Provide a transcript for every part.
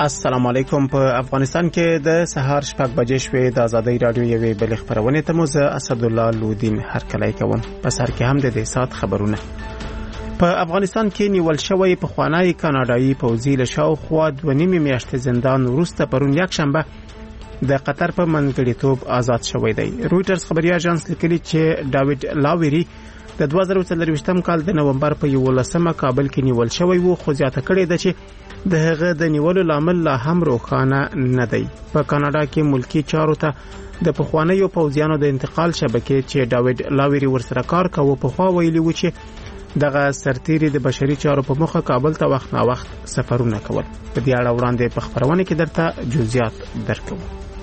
السلام علیکم. په افغانستان کې د سهار 6 بجې شوې د ازادۍ رادیو یوې بل خبرونه ته مو اسد الله لودین هرکلی کوم. په سر کې هم د دې سات خبرونه. په افغانستان کې نیول شوی په خوانای کاناډایي پوځي له شاوخوا 2.5 میاشتې زندان وروسته پرون یک شنبه د قطر په منځګړیتوب آزاد شوی دی. رويټرز خبري اژانس لیکلي چې ډاوید لاويري د 2023 کال د نومبر په 11مه کابل کې نیول شوی وو، خو زیاته کړې ده چې د هغه د نیولو لامل لا هم روښانه نه دی. په کاناډا کې ملکی چارو ته د پخوانیو پوځیانو د انتقال شبکې چې ډاوید لاويري ورسره کار کوي په خوا ویلي و چې دغه سرتیری د بشري چارو په مخه کابل ته وخت نا وخت سفرونه کول. په دې اړه وړاندې په خبرونه کې درته جزئیات درکوم.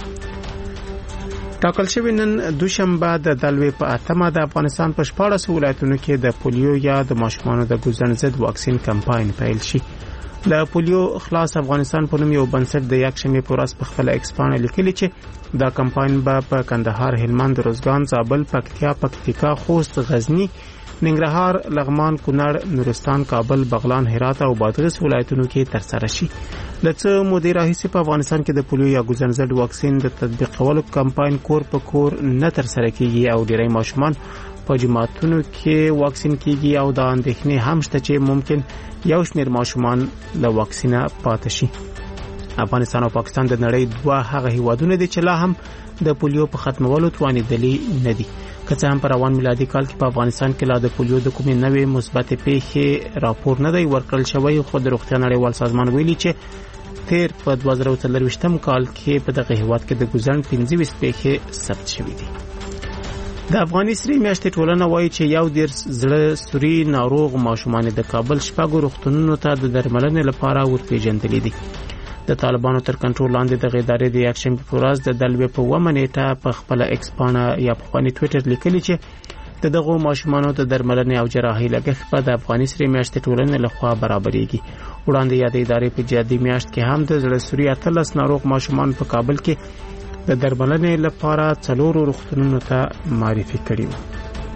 ټاکل شوی نن دوشنبه د دلوي په اتمه د افغانستان په 14 ولایتونو کې د پولیو یا د ماشومانو د ګوزن ضد واکسین کمپاین پیل شي. د پولیو خلاص افغانستان په نوم یو بنسټ د یک شنبه پر ورځ په خپل ایکسپانه لیکلي چې دا کمپاین به په کندهار، هلمند، روزګان، زابل، پکتیکا، خوست، غزنی، ننګرهار، لغمان، کونړ، نورستان، کابل، بغلان، هرات او بادغیس ولایتونو کې ترسره شي. لڅ مدیر راهیسي په افغانستان کې د پولیو یا ګوزن ضد واکسین د تطبیقولو کمپاین کور په کور نه ترسره کیږي او ډیری ماشومان په جماعتونو کې واکسین کیږي او دا اندېښنې هم شته چې ممکن یو شمېر ماشومان له واکسینه پاتې شي. افغانستان او پاکستان د نړۍ دوه هغه هیوادونه دي چې لا هم د پولیو په ختمولو توانیدلي نه دي. که څه هم په روان میلادي کال کې په افغانستان کې لا د پولیو د کومې نوې مثبت پیښې راپور نه دی ورکړل شوی، خو د روغتیا نړیوال سازمان ویلي چې تیر په 2023 کال کې په دغه هیواد کې د ګوزن 25 پیښې ثبت شوې دي. د افغاني سری میاشتې ټولنه وایي چې یو ډیر زړه سوري ناروغ ماشومان د کابل شپږ روغتونونو ته د درملنې لپاره ورپېژندل دي. د طالبانو تر کنټرول لاندې د ادارې د یک شنبه په ورځ د دلوي په 1 نیټه په خپل ایکسپانه یا په خپل ټوئیټر لیکلي چې دغه ماشومانو د درملنې او جراحي لګښت په د افغاني سری میاشتې ټولنې لخوا برابرېږي. وړاندې یاد ادارې په جدي میاشت کې هم د زړه سوري 13 ناروغ ماشومان په کابل کې د درملنې لپاره 4 روغتونونو ته معرفي کړي وو.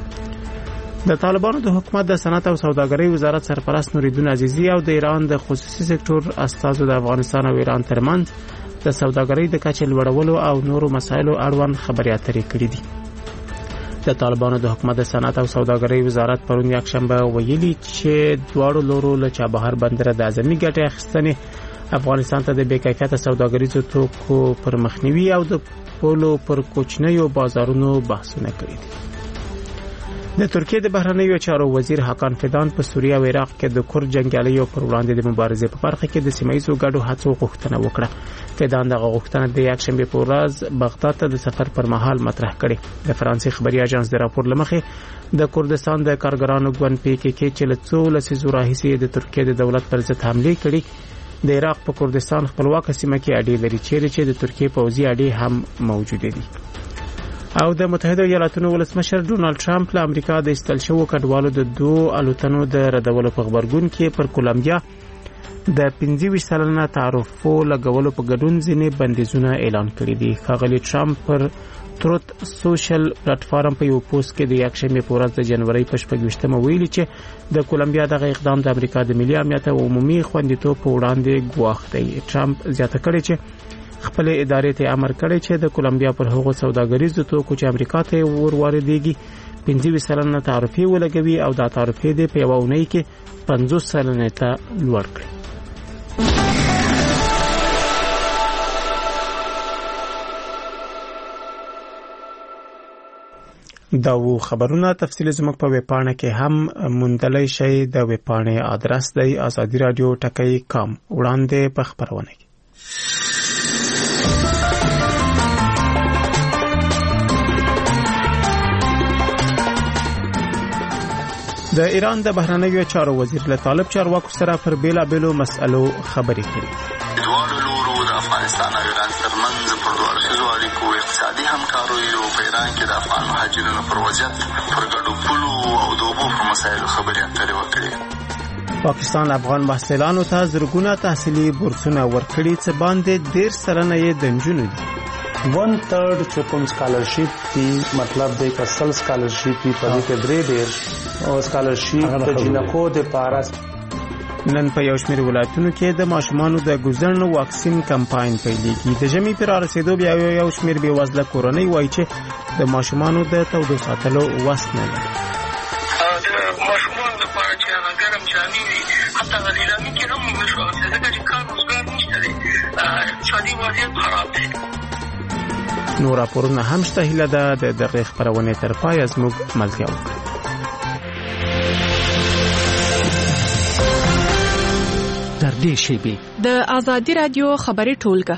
د طالبانو د حکومت د صنعت او سوداګرۍ وزارت سرپرست نوریدون عزیزی او د ایران د خصوصي سکتور استازو د افغانستان او ایران ترمنځ د سوداګرۍ د کچې لوړولو او نورو مسایلو اړوند خبرې اترې کړې دي. د طالبانو د حکومت د صنعت او سوداګرۍ وزارت پرون یک شنبه ویلي چې دواړو لورو له چابهار بندر د اعظمي ګټې اخیستنې افغانستان ته د بې کیفیته سوداګریزو توکو پر مخنیوي او د پولو پر کوچنیو بازارونو بحثونه کړي دي. د ترکیه د بهرنیو چارو وزیر حکان فیدان په سوریه او عراق کې د کورد جنگیالیو پر وړاندې د مبارزې په برخه کې د سیمایي ګډو هڅو غوښتنه وکړه. فیدان دغه غوښتنه د یک شنبه په ورځ بغداد ته د سفر پر مهال مطرح کړې. د فرانسې خبري اژانس د راپور لمخې د کردستان د کارګرانو ګوند PKK چې له څو لسیزو راهیسې د ترکیه د دولت پر ضد حمله کړې. د عراق په کردستان خپلواک سیمه کې اډې لري چې د ترکیه پوځي اډې هم موجود دي. او د متحده ایالاتونو ولسمشر ډونالد ټرمپ له امریکا د استل شوو کډوالو د 2 الوتنو د ردولو په خبرګون کې پر کولمبیا د 25 سلنه تعرفو لګولو په ګډون ځینې بندیزونه اعلان کړي دي. ښاغلي ټرمپ پر تروت سوشل پلیټفارم په یو پوسټ کې د یک شنبه په ورځ د جنوري په 28مه ویلي چې د کولمبیا دغه اقدام د امریکا د ملي امنیت او عمومي خوندیتوب په وړاندې ګواښ دی. ټرمپ زیاته کړی چې خپل ادارې ته امر کړی چې د کولمبیا پر هغو سوداګریزو توکو چې امریکا ته ورواردېږي 25 سلنه تعرفې ولګوي او دا تعرفې د په یو اونۍ کې 50 سلنه ته لوړ کړي. دا و خبرونه تفصیل زموږ په ویبپاڼه کې هم موندلای شئ. د ویبپاڼې آدرس دی azadiradio.com. وړاندې په خبرونه کې د ایران د بهرنیو چارو وزیر له طالب چارواکو سره پر بیلابېلو مسألو خبرې کړې. دواړو لورو د افغانستان او ایران ترمنځ پر دوه اړیکو اقتصادي همکارۍ او په ایران کې د افغان مهاجرینو پر وضعیت، پر ګډو پولو او د اوبو پر مسایلو خبرې اترې وکړې. پاکستان افغان محصلانو ته زرګونه تحصیلي بورسونه ورکړي چې باندې 10 سلنه یې د نجونو دي. 1/3 چې کوم سکالرشپ دی، مطلب دی که سل سکالرشپ دی په دې کې 3 او سکالرشپ د جنکو د پارس. نن په یو شمېر ولایتونو کې د ماشومانو د ګوزن واکسین کمپاین پیلېږي. د ژمي پر رسیدو بیا یو شمېر بېوزله کورنۍ وایي چې د ماشومانو د تودو ساتلو وس نه لري. د ماشومانو لپاره چې هغه ګرم جامې وي حتی هغه لیلامي کې هم نشو اخیستلی ځکه چې کار روزګار نشته دی، اقتصادي وضعیت خراب دی. نور راپورونه هم شته. هیله ده د دغې خپرونې تر پایه زموږ ملتیا وکړئ. در دې شیبې د آزادي رادیو خبري ټولګه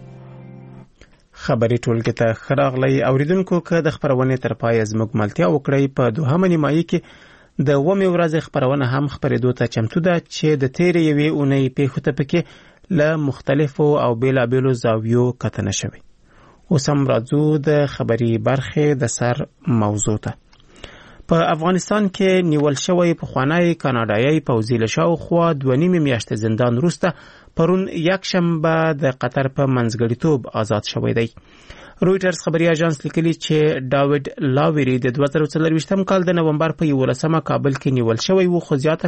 ته ښه راغلی اوریدونکو. که د خپرونې تر پایه زموږ ملتیا وکړئ، په دوهمه نیمایي کې د 8 ورځې خپرونه هم خپرېدو ته چمتو ده چې د تېرې یوې اونۍ پیښو ته پکې له مختلفو او بیلابیلو زاویو کتنه شوې. اوس هم راځو د خبري برخې د سر موضوع ته. په افغانستان کې نیول شوی پخوانی کاناډایي پوځي له شاوخوا 2.5 میاشتې زندان وروسته پرون یکشنبه د قطر په منځګړیتوب آزاد شوی دی. رویټرز خبري اژانس لیکلي چې ډاوډ لاوری د 2024 کال د نومبر په 11 کابل کې نیول شوی و، خو زیاته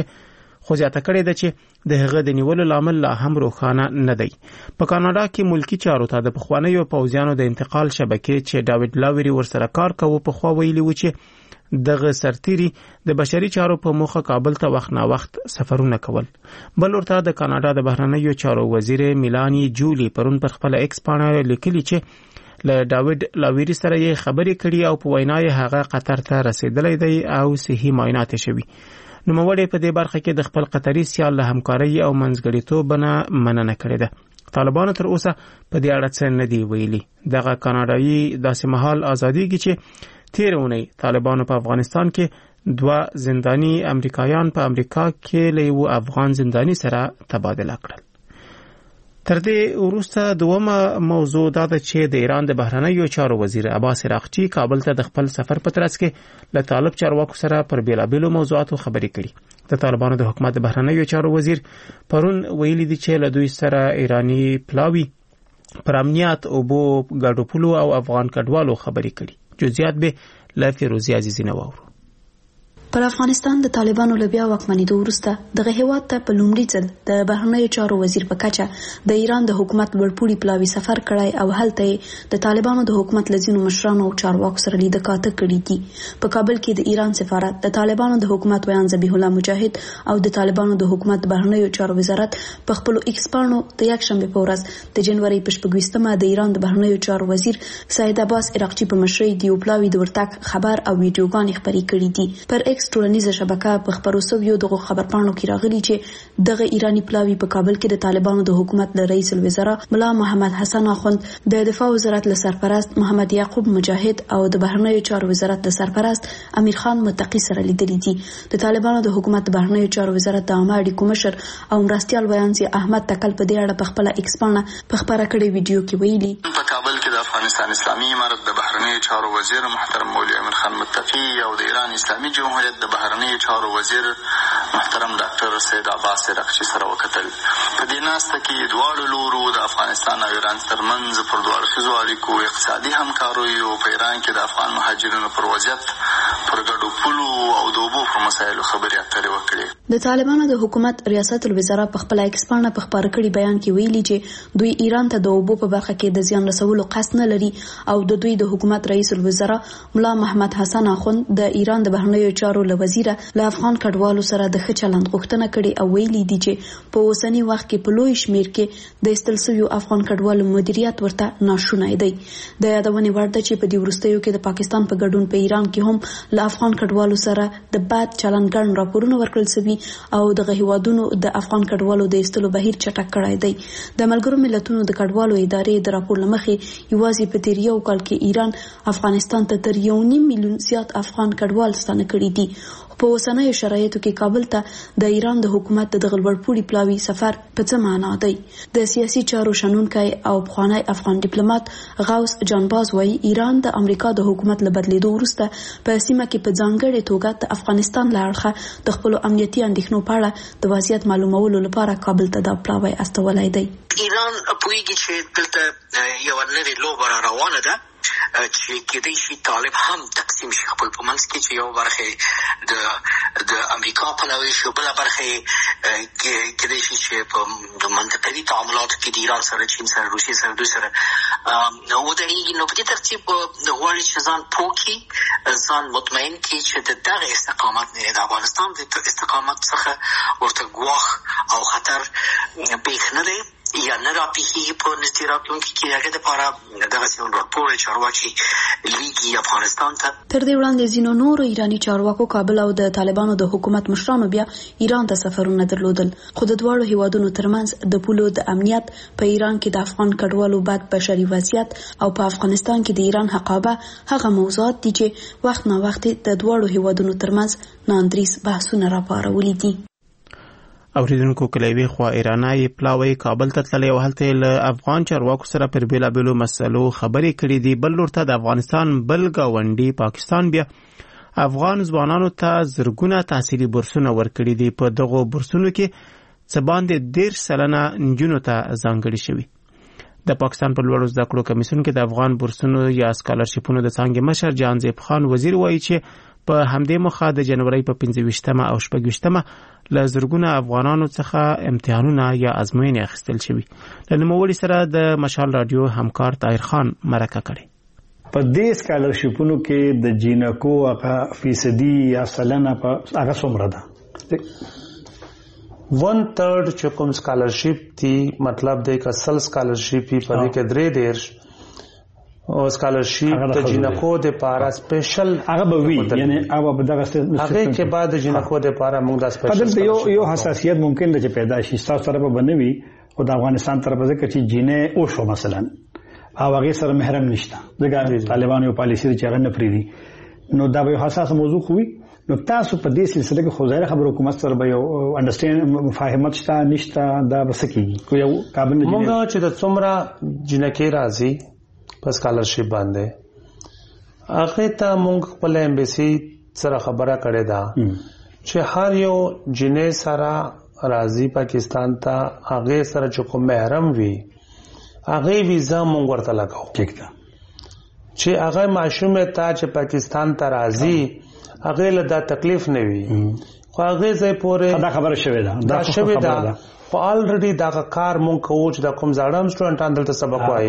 کړې ده چې د هغه د نیولو لامل لا هم روښانه نه دی. په کاناډا کې ملکی چارو ته د پخوانیو پوځیانو د انتقال شبکې چې ډاوډ لاوری ورسره کار کوي په خوا ویلي و چې دغه سرتیری د بشري چارو په موخه کابل ته وخت نا وخت سفرونه کول. بل ورته د کاناډا د بهرنیو چارو وزیر میلانی جولی پرون پر خپل ایکس پاڼه لیکلي چې له ډاوډ لاوری سره یې خبرې کړي او په وینا یې هغه قطر ته رسیدلی دی او صحي معاینات شوي. نوموړی په دې برخه کې د خپل قطري سیال له همکارۍ او منځګړیتوب نه مننه کړې ده. طالبانو تر اوسه په دې اړه څه نه دی ویلي. دغه کاناډایي داسې مهال ازاديږي چې تیر اونۍ طالبانو په افغانستان کې 2 زنداني امریکایان په امریکا کې له یو افغان زنداني سره تبادله کړل. تر دې وروسته دومره موضوع دا ده چې د ایران د بهرنیو چارو وزیر عباس عراقچي کابل ته د خپل سفر په ترڅ کې له طالب چارواکو سره پر بیلابیلو موضوعاتو خبرې کړي. د طالبانو د حکومت د بهرنیو چارو وزیر پرون ویلي دی چې له دوی سره ایرانی پلاوی پر امنیت او بو ګډوپولو او افغان کډوالو خبرې کړي. جزئیات به له فیروزی عزیزی نه واورو. پر افغانستان د طالبانو له بیا واکمنېدو وروسته دغه هیواد ته په لومړي ځل د بهرنیو چارو وزیر په کچه د ایران د حکومت لوړپوړي پلاوي سفر کړی او هلته د طالبانو د حکومت لزینو مشرانو او چارواکو سره لیدکاته کړي دي. په کابل کې د ایران سفارت د طالبانو د حکومت ویان ذبیح الله مجاهد او د طالبانو د حکومت د بهرنیو چارو وزارت په خپل ایکس پاڼو د یکشنبه په ورځ د جنوري په 28مه د ایران د بهرنیو چارو وزیر سید عباس عراقچي په مشرۍ د یو پلاوي د ورتګ خبر او ویډیوګانې خپرې کړي دي. پر ایکس ټولنیزه شبکه په خبرو سویو دغه خبرپاڼو کې راغلي چې دغه ایرانی پلاوی په کابل کې د طالبانو د حکومت له رئیس الوزرا ملا محمد حسن اخوند، د دفاع وزارت له سرپرست محمد یعقوب مجاهد او د بهرنیو چارو وزارت له سرپرست امیر خان متقی سره لیدلي دي. د طالبانو د حکومت د بهرنیو چارو وزارت د عامه اړیکو مشر او مرستيال ویانسي احمد تکل په دې اړه په خپل ایکس پاڼه په خبره کړې ویډیو کې ویلي په کابل کې د افغانستان اسلامي امارت د بهرنیو چارو وزیر محترم مولوی امیر خان متقی او د ایران اسلامي جمهوریت د بهرنیو چارو وزیر محترم ډاکټر سید عباس عراقچي سره وکتل. په دې ناسته کې دواړو لورو د افغانستان او ایران ترمنځ پر دوه اړخیزو اړیکو، اقتصادي همکاریو او په ایران کې د افغان مهاجرینو پر وضعیت، پر ګډو پولو او د اوبو پر مسایلو خبرې اترې وکړې. د طالبانو د حکومت ریاست الوزرا په خپل ایکس پاڼه په خبره کړي بیان کې ویلي چې دوی ایران ته د اوبو په برخه کې د زیان رسولو قصد نه لري او د دوی د حکومت رئیس الوزرا ملا محمد حسن اخوند د ایران د بهرنیو چارو له وزیر له افغان کډوالو سره د ښه چلند غوښتنه کړې او ویلي دي چې په اوسنی وخت کې په لوی شمیر کې د استل شویو افغان کډوالو مدیریت ورته ناشونی دی. د یادونې وړ ده چې په دې وروستیو کې د پاکستان په ګډون په ایران کې هم له افغان کډوالو سره د بد چلند ګڼ راپورونه ورکړل شوي او د هیوادونو د افغان کډوالو د استلو بهیر چټک کړی دی. د ملګرو ملتونو د کډوالو ادارې د راپور لمخې یوازې په تیر یو کال کې ایران افغانستان ته تر 1.5 میلیون زیات افغان کډوال ستانه کړي دي. په اوسنیو شرایطو کې کابل ته د ایران د حکومت د غلبړپوړي پلاوي سفر په څه معنا دی؟ د سیاسي چارو شنونکی او پخوانی افغان ډیپلوماټ غوث جانباز وايي ایران د امریکا د حکومت له بدلیدو وروسته په سیمه کې په ځانګړې توګه د افغانستان له اړخه د خپل امنیتي اندېښنو په اړه د وضعیت معلومولو لپاره کابل ته د پلاوي استولای دی. ایران پوهیږي چې دلته یو نوې لوبه روانه ده چې کېدای شي طالب هم تقسیم شي خپل په په منځ کې چې یو برخه د امریکا پلوي شو، بله برخه کېدای شي چې په منطقوي تعاملاتو کې د ایران سره، چین سره، روسیې سره، دوی سره ودرېږي. نو په دې ترتیب غواړي چې ځان پوه کړي، ځان مطمئن کړي چې د دغه استقامت نه، د افغانستان د استقامت څخه ورته ګواښ او خطر پېښ نه دی یا نه راپېښېږي په نږدې راتلونکي کې. هغې دپاره دغسې یو راپور چارواکي لیږي افغانستان ته. تر دې وړاندې ځینو نورو ایراني چارواکو کابل او د طالبانو د حکومت مشرانو بیا ایران ته سفرونه درلودل، خو د دواړو هیوادونو ترمنځ د پولو د امنیت، په ایران کې د افغان کډوالو بد بشري وضعیت او په افغانستان کې د ایران حقابه هغه موضوعات دي چې وخت نا وخت د دواړو هیوادونو ترمنځ ناندریس بحثونه راپارولي دي. اوریدونکو کلیوي خو ایرانای پلاوی کابل ته تللی او هلته له افغان چارواکو سره پر بیلابیلو مسلو خبرې کړې دي. بل لور ته د افغانستان بل گاونډي پاکستان بیا افغان ځوانانو ته زرګونه تحصیلي بورسونه ورکړي دي. په دغو بورسونو کې څه باندې 13% نجونو ته ځانګړي شوي. د پاکستان په لوړو زده کړو کمیسیون کې د افغان بورسونو یا سکالرشیپونو د څانګې مشر جانزیب خان وزیر وایي چې په همدې مخه د جنوري په 25 او 26 له زرګونه افغانانو څخه امتحانونه یا ازموینې اخیستل شوي. له نوموړي سره د مشال رادیو همکار طاهر خان مرکه کړې. په دې سکالرشیپونو کې د جینکو هغه فیصدي یا سلنه په هغه څومره ده؟ 1/3 چې کوم سکالرشیپ دی، مطلب دی که سل سکالرشیپ په دې کې 3.5 او سکالرشیپ د جنکو د پارا سپیشل هغه به وی، یعنی هغه به دغه هغه کې بعد جنکو د پارا موږ د سپیشل یو حساسیت ممکن ده چې پیدا شي تاسو طرفه بنوي او د افغانستان طرفه ځکه چې جینې او شو مثلا او هغه سره محرم نشته، ځکه طالبان یو پالیسی چې هغه نه پریدي، نو دا به حساس موضوع خوي. نو تاسو په دې سلسله کې خو ظاهر خبر حکومت سره به یو انډرسټینډ مفاهمت شته نشته، دا به سکیږي کو یو کابل نه موږ چې د څومره جنکې راځي په سکالرشیپ باندې هغه ته موږ خپل ایمبیسي سره خبره کړې ده چې هر یو جنې سره راځي پاکستان ته، هغه سره چې کوم محرم وي هغه ویزا موږ ورته لګاو. ٹھیک ده چې هغه معشومه ته چې پاکستان ته راځي هغه له دا تکلیف نه وي، خو هغه ځای پورې دا خبره شوې ده، دا شوې ده خو الریډي دا کار مونږ کوو چې دا کوم ځاړم سټوډنټان دلته سبق وایي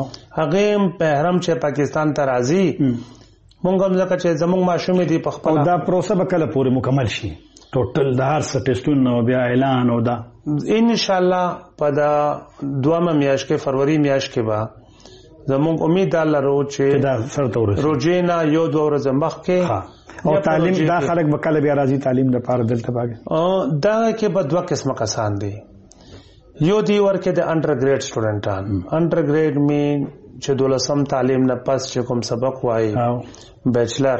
هغه محرم چې پاکستان ته راځي مونږ هم ځکه چې زموږ ماشومې دي په خپل دا پروسه به کله پورې مکمل شي ټوټل د هر څه ټیسټونه او بیا اعلان او دا ان شاء الله په دا دوامه میاشت کې فروری میاشت کې به زموږ امید لرو چې دا سره ورسېږي روزینا یو دوه ورځې مخکې او تعلیم دا خلک به کله بیا راځي تعلیم لپاره دلته باندې دا کې به دوه قسمه کسان دي. یو دی ورکه د انډرګریډ سټوډنټان، انډرګریډ مین چې دولسم تعلیم نه پس چې کوم سبق وایي بیچلر،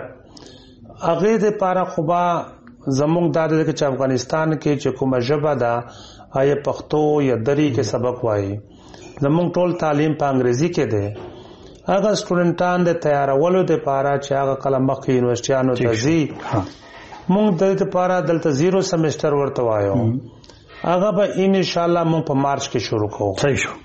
هغه د لپاره خوبا زموږ د چې افغانستان کې چې کومه ژبه ده آیا پښتو یا دری کې سبق وایي، زموږ ټول تعلیم په انګریزي کې دی. هغه سټوډنټان د تیارولو د لپاره چې هغه کله مخکې یونیورسيټانو ته ځي موږ د دې لپاره دلته 0 سمستر ورته وایو، هغه به ان شاء الله موږ په مارچ کې شروع کوو. صحیح شو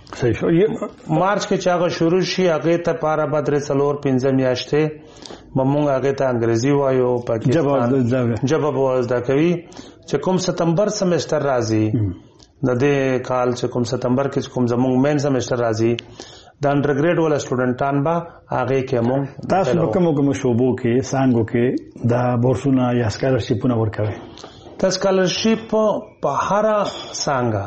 مارچ کې چې هغه شروع شي هغه ته لپاره به 3-4-5 میاشتې موږ هغه ته انګریزي وایو، پاکستان جواب وزدا کوي. چې کوم ستمبر سمستر راځي د دې کال چې کوم ستمبر کې کوم زموږ مین سمستر راځي د انډرګریډ ولا سټوډنټان با هغه کې موږ تاسو په کومو شوبو کې څنګه کې د بورسونه یا سکالرشیپونه ورکوي؟ د سکالرشیپ په هر څنګه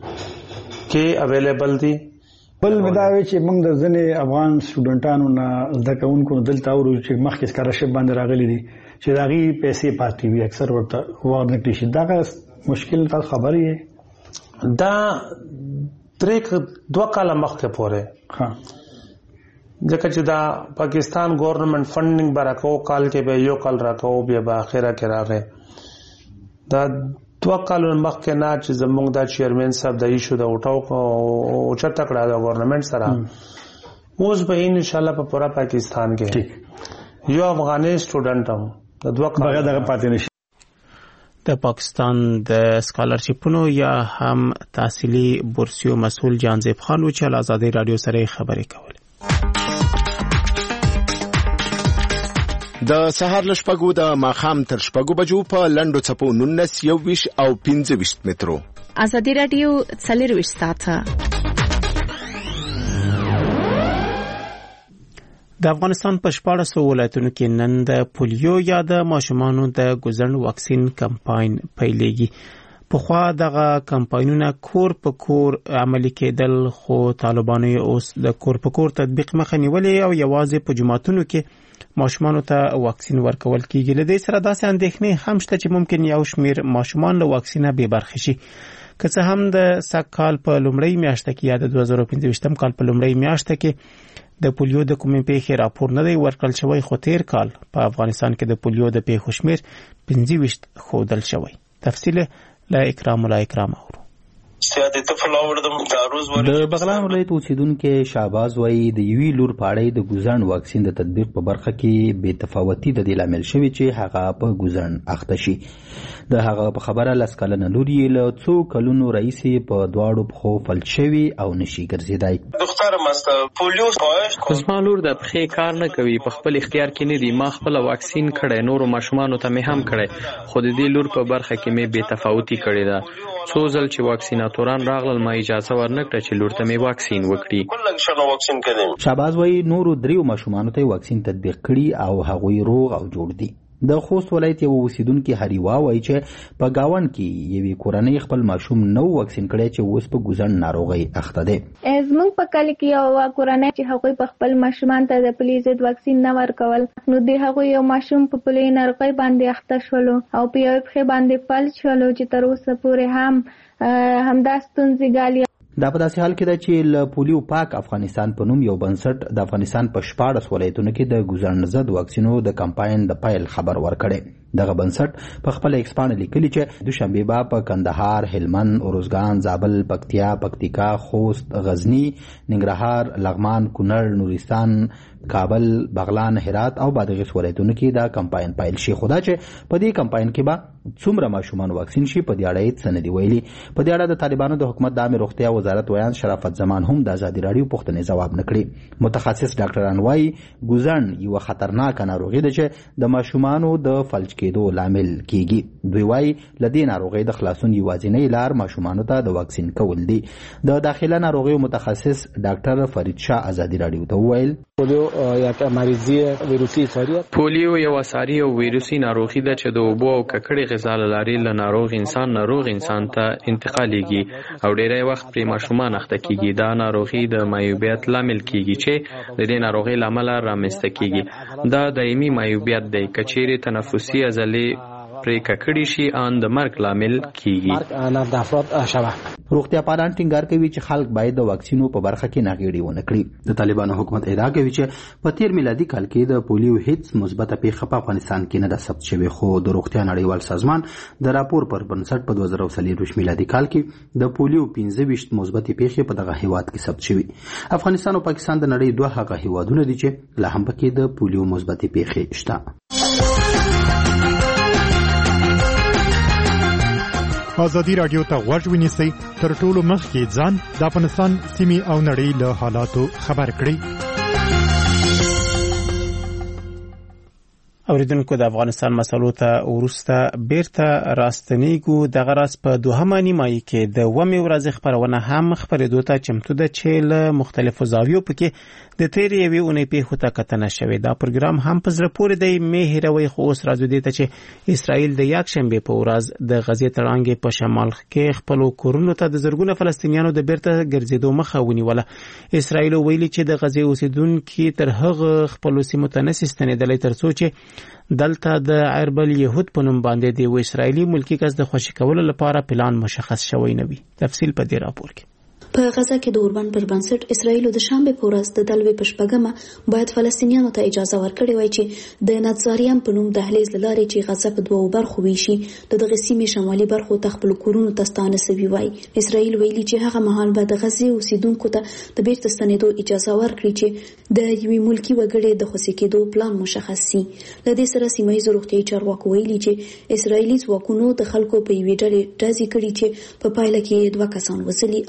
کې اویلیبل دي. بل مداوي چې موږ د ځنې افغان سټوډنټانو نه زده کوونکو دلته ورو چې مخکې سکالرشیپ باندې راغلي دي چې داغي پیسې پاتې وي اکثر ورته ورنکړي شي، دا مشکل تاسو خبرې دا 2 کاله مخکې پورې ځکه چې دا پاکستان گورنمنٹ فنډینګ برکو کال کې به یو کال راکو بیا به اخره کې راغی. دا 2 کالو مخکې نه چې زموږ د چیرمن صاحب د ایشو د اوټاو او چته کړه د گورنمنٹ سره اوس به ان شاء الله په پورا پاکستان کې یو افغاني سټوډنټ هم د 2 کال دغه پاتې نشي. د پاکستان د سکالرشیپونو یا هم تحصیلي بورسیو مسؤل جانزیب خان و چې آزادي رادیو سره خبرې کولې. د سهار ل شپږو د ماښام تر شپږو بجو په لنډو څپو 19 21 او 25 مترو. ازادي رادیو 24 ساعته. د افغانستان په 14 ولایتونو کې نن د پولیو یا د ماشومانو د ګوزن واکسین کمپاین پیلېږي. پخوا دغه کمپاینونه کور په کور عملي کېدل، خو طالبانو اوس د کور په کور تطبیق مخه نیولې او یوازې په جماعتونو کې ماشومانو ته واکسین ورکول کیږي. له دې سره داسې اندېښنې هم شته چې ممکن یو شمیر ماشومان له واکسینه بې برخې شي. که څه هم د سږ کال په لومړۍ میاشت کې یا د 2015 کال په لومړۍ میاشت کې د پولیو د کومې پیښې راپور نه دی ورکړل شوی، خو تیر کال په افغانستان کې د پولیو د پیښو شمیر 25 ښودل شوی. تفصیل له اکرام الله اکرام اورو. د بغلان ولایت اوسیدونکو شهباز وایي د یوې لور پاړې د ګوزن واکسین د تطبیق په برخه کې بې تفاوتي د دې لامل شوی چې هغه په ګوزن اخته شي. د هغه په خبره لس کلنه لور یې له څو کلونو رئیسي په دواړو پښو فلج شوی او نشي ګرځېدای. زما لور د پښې کار نه کوي، په خپل اختیار کې نه دی. ما خپل واکسین کړی، نورو ماشومانو ته مې هم کړی، خو د دې لور په برخه کې مې بې تفاوتي کړې ده. څو ځل چې واکسیناتوران راغلل ما اجازه ورنکړه چې لور ته مې واکسین وکړي. شهباز وایي نورو 3 ماشومانو ته واکسین تطبیق کړي او هغوی روغ او جوړ دي. د خوست ولایت یو اوسیدونکو هریوا وایي چې په گاون کې یوې کورنۍ خپل ماشوم نو واکسین کړی چې اوس په ګوزن ناروغي اخته دی. زموږ په کلی کې یو کورنۍ چې هغوی په خپل ماشومان ته د پولیو ضد واکسین نه ورکول، نو د هغوی یو ماشوم په پولیو ناروغي باندې اخته شول او په یو پښې باندې فلج شول چې تر اوسه پورې همدا ستونزې ګالي. دا په داسې حال کې ده چې له پولیو پاک افغانستان په نوم یو بنسټ د افغانستان په 14 ولایتونو کې د ګوزن ضد واکسینو د کمپاین د پیل خبر ورکړي. دغه بنسټ په خپل ایکسپان لیکلي چې دوشنبه با په کندهار، هلمند، اروزګان، زابل، پکتیا، پکتیکا، خوست، غزنی، ننګرهار، لغمان، کونړ، نورستان، کابل، بغلان، هرات او بادغیس ولایتونو کې دا کمپاین پیل شي. خدا چې په دې کمپاین کې به څومره ماشومان واکسین شي په دې اړه هیڅ نه دی ویلي. په دې اړه د طالبانو د حکومت د عامه روغتیا وزارت ویان شرافت زمان هم د ازادي رادیو پوښتنې ځواب نکړي. متخصص ډاکټران وایي ګوزن یو خطرناک ناروغي ده چې د ماشومانو د فلج کېدو لامل کیږي. دوی وایي له دې ناروغي د خلاصون یوازینی لار ماشومانو ته د واکسین کول دي. د داخله ناروغیو متخصص ډاکټر فرید شاه ازادي رادیو ته وویل پولیو یو اثاري او ویروسي ناروغي ده چې د اوبو او ککړې غذا له لارې له ناروغ انسان ته انتقالېږي او ډېری وخت پرې ماشومان اخته کیږي. دا ناروغي د معیوبیت لامل کیږي چې د دې ناروغي له امله رامنځته کیږي. دا دایمي معیوبیت دی، که چیرې تنفسي عضلې پرې ککړې شي ان د مرګ لامل کیږي. روغتیا پالان ټینګار کوي چې خلک باید د واکسینو په برخه کې ناغېړي ونه کړي. د طالبانو حکومت ادعا کوي چې په تیر میلادي کال کې د پولیو هیڅ مثبته پیښه په افغانستان کې نه ده ثبت شوې، خو د روغتیا نړیوال سازمان د راپور پر بنسټ په 2023 میلادي کال کې د پولیو 25 مثبتې پیښې په دغه هیواد کې ثبت شوې. افغانستان او پاکستان د نړۍ دوه هغه هیوادونه دي چې لا هم پکې د پولیو مثبتې پیښې شته. ازادي رادیو ته غوږ ونیسئ، تر ټولو مخکې ځان د افغانستان سیمې او نړۍ له حالاتو خبر کړئ. اوریدونکو د افغانستان مسلو ته ورسته بیرته راستنیږو. دغه راز په دوهمه نیمایي کې د ومې ورځې خبرونه هم خبرېدو ته چمتو ده چې له مختلفو زاویو پکې د تیرې یوې اونۍ پیښو ته کتنه شوې. دا پروګرام هم په زړه پورې دی. مې هیروي خو اوس راځو دې ته چې اسرائیل د یکشنبې په ورځ د غزې تړانګې په شمال کې خپلو کورونو ته د زرګونه فلسطینیانو د بیرته ګرځېدو مخه ونیوله. اسرائیل ویلي چې د غزې اوسیدونکي تر هغه خپلو سیمو ته نشي ستنېدلی تر څو چې دلته د عرب الیهود په نوم باندې د یو اسرائیلي ملکی کس د خوشي کولو لپاره پلان مشخص شوی نه وي. تفصیل په دې راپور کې. په غزه کې د اوربند پر بنسټ اسرائیل د شنبه په ورځ د دلوي په شپږمه باید فلسطینیانو ته اجازه ورکړي وای چې د ناتزاریان په نوم دهلیز لاري چې غزه په دوه برخو ویشي د دغه سیمې شمالي برخو ته خپل کورونو ته ستانه سوي وای. اسرائیل ویلي چې هغه مهال به د غزې اوسیدونکو ته د بیرته ستنېدو اجازه ورکړي چې د یوې ملکی وګړي د خوشي کېدو پلان مشخص شي. د دې سره سیمایي روغتیايي چارواکو ویلي چې اسرائیلي ځواکونو د خلکو په یوې ډلې ډزې کړې چې په پایله کې 2 کسان وسلي او 9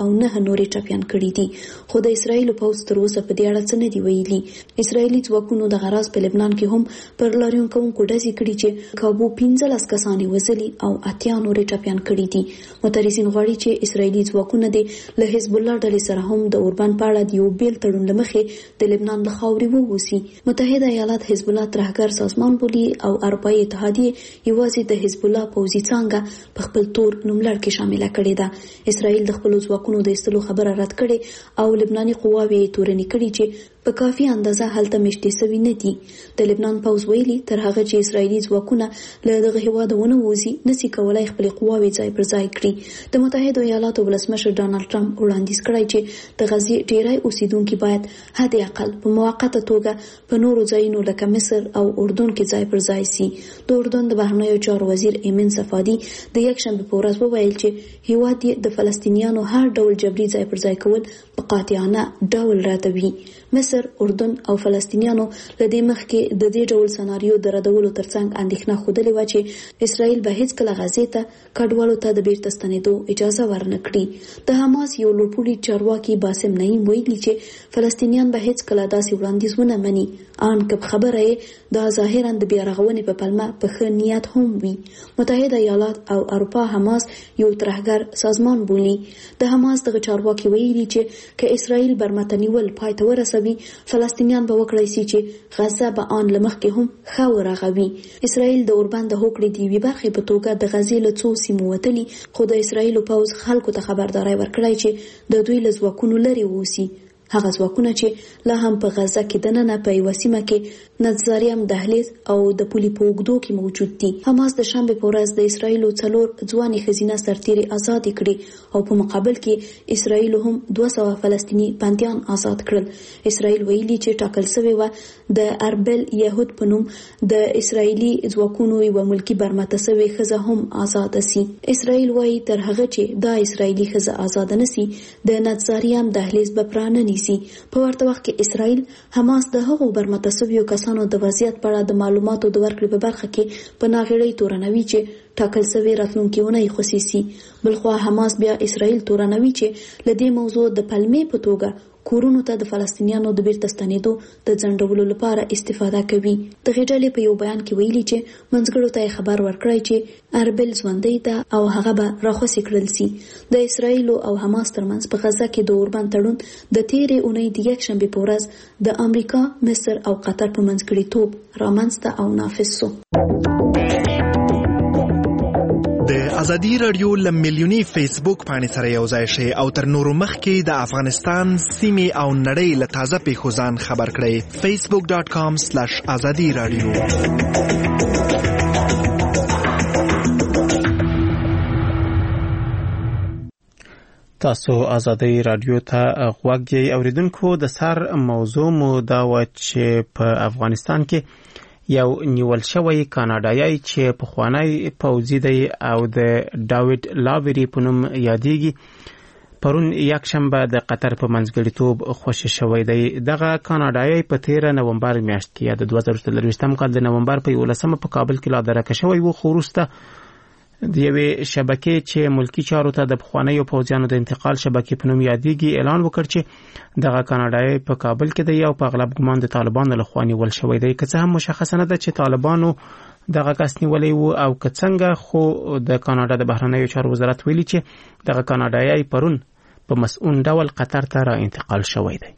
نورې ټپيان کړي دي. خو د اسرایل پوځ تر اوسه په دې اړه څه نه دی ویلي. اسرایلی ځواکونو د غراز په لبنان کې هم پر لاریون کوونکو ډزې کړي چې کابو 15 کسان وژلي او 80 نورې ټپيان کړي دي. مترجمین غواړي چې اسرایلی ځواکونه د له حزب الله ډلې سره هم د اوربان په اړه د یو بیل تړون لمخې د لبنان د خاورې ووسی. متحده ایالات حزب الله ترهګر سازمان بولي او اروپایي اتحادیه یوازې د حزب الله پوځي څانګه په خپل تور نوملړ کې شامل کړي ده. اسرائیل د خپل ځواکونو د ایستلو خبره رد کړي او لبناني قواوې تورنې کړي چې په کافي اندازه هلته مشتي سوي نه دي. د لبنان پوځ ویلي تر هغه چې اسرائیلي ځواکونه له دغه هیوادونه ووزي نسي کولای خپل قواوې ځای پر ځای کړي. د متحده ایالاتو ولسمشر ډانلډ ټرمپ وړاندیز کړی چې د غزې ډیری اوسیدونکو باید حد اقل په موقته توګه په نورو ځایونو لکه مصر او اردن کې ځای پر ځای سي. د اردن د بهرنیو چارو وزیر ایمن صفادي د یکشنبه په ورځ وویل چې هیواد د فلسطینیانو هر ډول جبري ځای پر ځای کول په قاطعانه ډول راتوي. مصر، اردن او فلسطینیانو لدې مخکې د دې ډول سناریو د ردولو ترڅنګ اندېښنه خوده و چې اسرائیل به هیڅ کله غزې ته کډوالو ته د بیرته ستنېدو اجازه ورنکړي. د حماس یو لوړپوړي چارواکي باسم نعیم ویلي چې فلسطینیان به هیڅ کله داسې وړاندیز ونه مني ان که خبره یې دا ظاهرا د بیا رغونې په پلمه په ښه نیت هم وي. متحده ایالات او اروپا حماس یو ترهګر سازمان بولي. د حماس دغه چارواکي ویلي چې که اسرائیل برمتنیول پای ته ورسوي فلسطینیان به وکړای شي چې غزه به ان لمخکې هم ښه ورغوي. اسرائیل د اوربان د هوکړې د یوې برخې په توګه د غزې له څو سیمو وتلي خو د اسرائیل پوځ خلکو ته خبرداري ورکړای چې د دوی له ځواکونو لرې ووسي. هغه ځواکونه چې لا هم په غزه کې دننه په یوه سیمه کې نظاریم دهلیز او د پولي په اوږدو کې موجود دي. حماس د شنبې په ورځ د اسرائیلو 4 ځوانې ښځینه سرتیرې آزاد کړې او په مقابل کې اسرائیل هم 200 فلسطینی بندیان آزاد کړل. اسرائیل ویلي چې ټاکل شوی و د اربل یهود په نوم د اسرائیلي ځواکونو یو ملکی برمته شوی ښځه هم آزاد شي. اسرائیل وایي تر هغه چې دا اسرائیلي ښځه آزاد نشي د نظاریم دهلیز به پرانه نیسي. په ورته وخت کې اسرائیل حماس د هغو برمته شویو کسانو د وضعیت په اړه د معلوماتو د ورکړې په برخه کې په ناغېړۍ تورنوي چې ټاکل شوی راتلونکي اونۍ خصوصي. بلخوا حماس بیا اسرائیل تورنوي چې له دې موضوع د پلمې په توګه کورونو ته د فلسطینیانو د بیرته ستنېدو د ځنډولو لپاره استفاده کوي. دغه ډلې په یو بیان کې ویلي چې منځګړو ته خبر ورکړی چې اربل ژوندۍ ده او هغه به راخوسي کړل سي. د اسرائیل او حماس ترمنځ په غزه کې د اوربان تړون د تیرې اونۍ د یکشنبې په ورځ د امریکا، مصر او قطر په منځګړیتوب رامنځته او نافذ شو. د ازادي رادیو لمیلیونی فیسبوک باندې سره یو ځای شي او تر نورو مخکې د افغانستان سیمې او نړۍ له تازه پیښو ځان خبر کړئ. facebook.com/azadi radio. تاسو ازادي رادیو ته غوږ یې اوریدونکو. د سر موضوع مو دا و چې په افغانستان کې یو نیول شوی کاناډایي چې پخوانی پوځي دی او د ډاوید لاوری په نوم یادېږي پرون یکشنبه د قطر په منځګړیتوب خوشی شوی دی. دغه کاناډایي په 13 نومبر میاشت کې د 2023 کال د نومبر په 11 په کابل کې لا درکه شوی و. خو وروسته د یوې شبکې چې ملکی چارو ته د پخوانیو پوځیانو د انتقال شبکې په نوم یادېږي اعلان وکړ چې دغه کاناډایي په کابل کې دی او په اغلب ګمان د طالبانو لخوا نیول شوی دی. که څه هم مشخصه نه ده چې طالبانو دغه کس نیولی و او که څنګه، خو د کاناډا د بهرنیو چارو وزارت ویلي چې دغه کاناډایي پرون په مسؤل ډول قطر ته را انتقال شوی دی.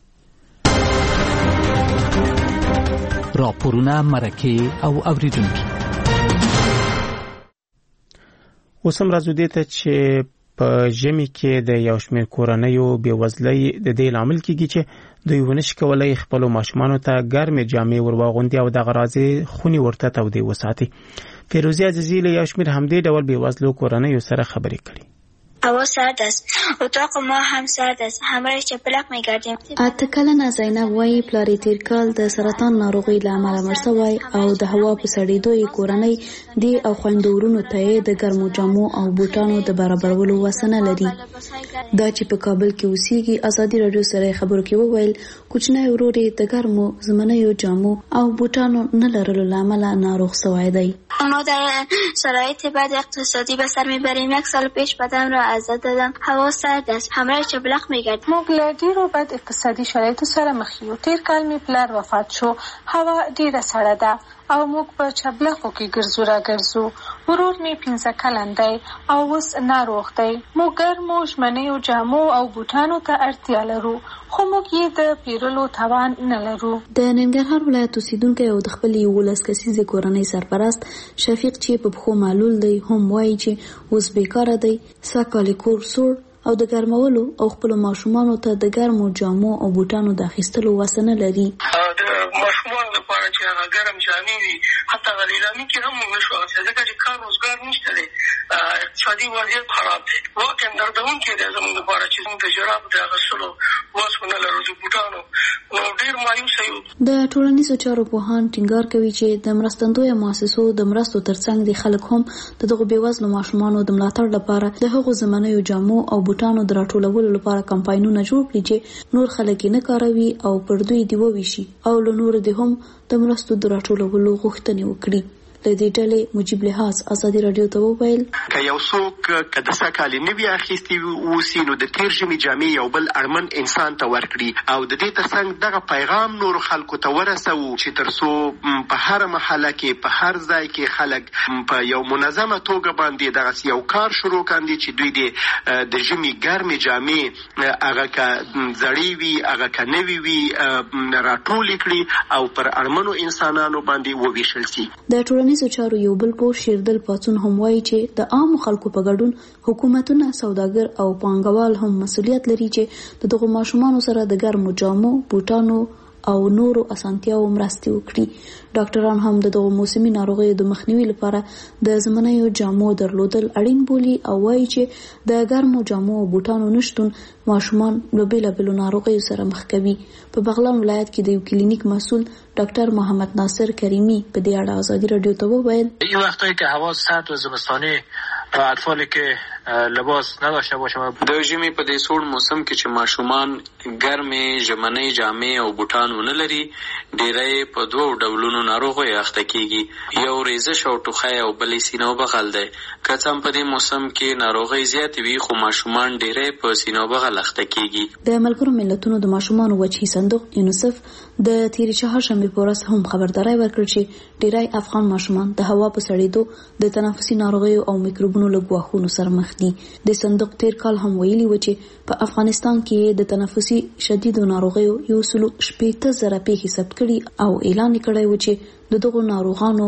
راپورونه، مرکې او اوریدونکي. اوس هم راځو دې ته چې په ژمي کې د یو شمېر کورنیو بېوزلۍ د دې لامل کېږي چې دوی ونشي کولی خپلو ماشومانو ته ګرمې جامې ور واغوندي او دغه راځي خونې ورته تودې وساتي. فیروزي عزیزي له یو شمېر همدې ډول بېوزلو کورنیو سره خبرې کړي. هوا سرد است. اتاق ما هم سرد است. همه چپلق می‌گردیم. اته کلنه زینب وایي پلار یې تیر کال د سرطان ناروغۍ له امله مړ شوی او د هوا په سړېدو یې کورنۍ دې او خویندو ورونو ته یې د ګرمو جامو او بوټانو د برابرولو وسه نه لري. دا چې په کابل کې اوسېږي ازادي راډیو سره خبرو کې وویل کوچنی ورور یې د ګرمو زمنیو جامو او بوټانو نه لرلو له امله ناروغ شوی دی. ما در شرایط بد اقتصادی به سر میبریم. 1 سال پیش بدن را آزاد دادم. هوا سرد است. همراه چبلق میگرد. موږ له ډیرو بد اقتصادي شرایطو سره مخ یو. تیر کال می پلار وفات شو. هوا ډیره سړه ده او موږ په چبلقو کې ګرځو را ګرځو. ورور می 15 کلن دی او اوس ناروغ دی. موږ ګرمو ژمنیو جامو او بوټانو ته اړتیا لرو، خو موږ یې د پیرلو توان نه لرو. د ننګرهار ولایت اوسیدونکی او د خپلې 11 کسیزې کورنۍ سرپرست شفیق چې په پښو معلول دی هم وایي چې اوس بیکاره دی، سږکال کور سوړ او د ګرمولو او خپلو ماشومانو ته د ګرمو جامو او بوټانو د اخیستلو وسه نه لري. د ماشومانو لپاره چې هغه ګرم جامې وي حتی هغه لیلامي کې هم موږ نشو اخیستی ځکه چې کار روزګار نشته دی، اقتصادي وضعیت خراب دی. واقعا دردونکی دی زموږ لپاره چې موږ د جراب د اخیستلو وس ونه لرو د بوټانو، نو ډېر مایوسه یو. د ټولنیزو چارو پوهان ټینګار کوي چې د مرستندویه مؤسسو د مرستو ترڅنګ د خلک هم د دغو بېوزلو ماشومانو د ملاتړ لپاره د هغو زمنیو جامو او بوټانو د راټولولو لپاره کمپاینونه جوړ کړي چې نور خلک یې نه کاروي او پر دوی دې وویشي او له نورو دې هم د مرستو د راټولولو غوښتنې وکړي. له دې ډلې مجيب لحاظ ازادي رادیو ته وویل که یو څوک که د سږکال نوي اخیستي اوسي نو د تیر ژمي جامې یو بل اړمن انسان ته ورکړي او د دې ترڅنګ دغه پیغام نورو خلکو ته ورسوو چې تر څو په هر محله کې په هر ځای کې خلک په یو منظمه توګه باندې دغه یو کار شروع کاندي چې دوی د ژمي ګرمې جامې هغه که زړې وي هغه که نوي وي راټولې کړي او پر اړمنو انسانانو باندې وویشل شي. د ټولنیزو چارو یو بل پوه شیردل پاڅون هم وایي چې د عامو خلکو په ګډون حکومتونه، سوداګر او پانګوال هم مسؤلیت لري چې د دغو ماشومانو سره د ګرمو جامو، بوټانو او نورو اسانتیاو مرستې وکړي. ډاکټران هم د دغو موسمي ناروغیو د مخنیوي لپاره د زمنیو جامو درلودل اړین بولي او وایي چې د ګرمو جامو او بوټانو نشتون ماشومان له بیلابیلو ناروغیو سره مخ کوي. په بغلان ولایت کې د یو کلینیک مسؤل ډاکټر محمد ناصر کریمی په دې اړه ازادي رادیو ته وویل این وقتایی که هوا سرد و زمستانی و اطفالی که لباس نداشته باشه د ژمي په دې سوړ موسم کې چې ماشومان ګرمې ژمنۍ جامې او بوټان ونه لري ډېری په دوو ډولونو ناروغیو اخته کیږي، یو ریزش او ټوخی او بل سینه او بغل دی. که څه هم په دې موسم کې ناروغۍ زیاتې وي خو ماشومان ډېری په سینه او بغل اخته کیږي. د ملګرو ملتونو د ماشومانو وجهي صندوق یونیسف د تیرې چهارشنبې په ورځ هم خبرداری ورکړ چې ډېری افغان ماشومان د هوا په سړېدو د تنفسي ناروغیو او میکروبونو له ګواښونو سره مخ دي. د صندوق تیر کال هم ویلي و چې په افغانستان کې د تنفسي شدیدو ناروغیو 160,000 پیښې ثبت کړي او اعلان کړی و چې د دغو ناروغانو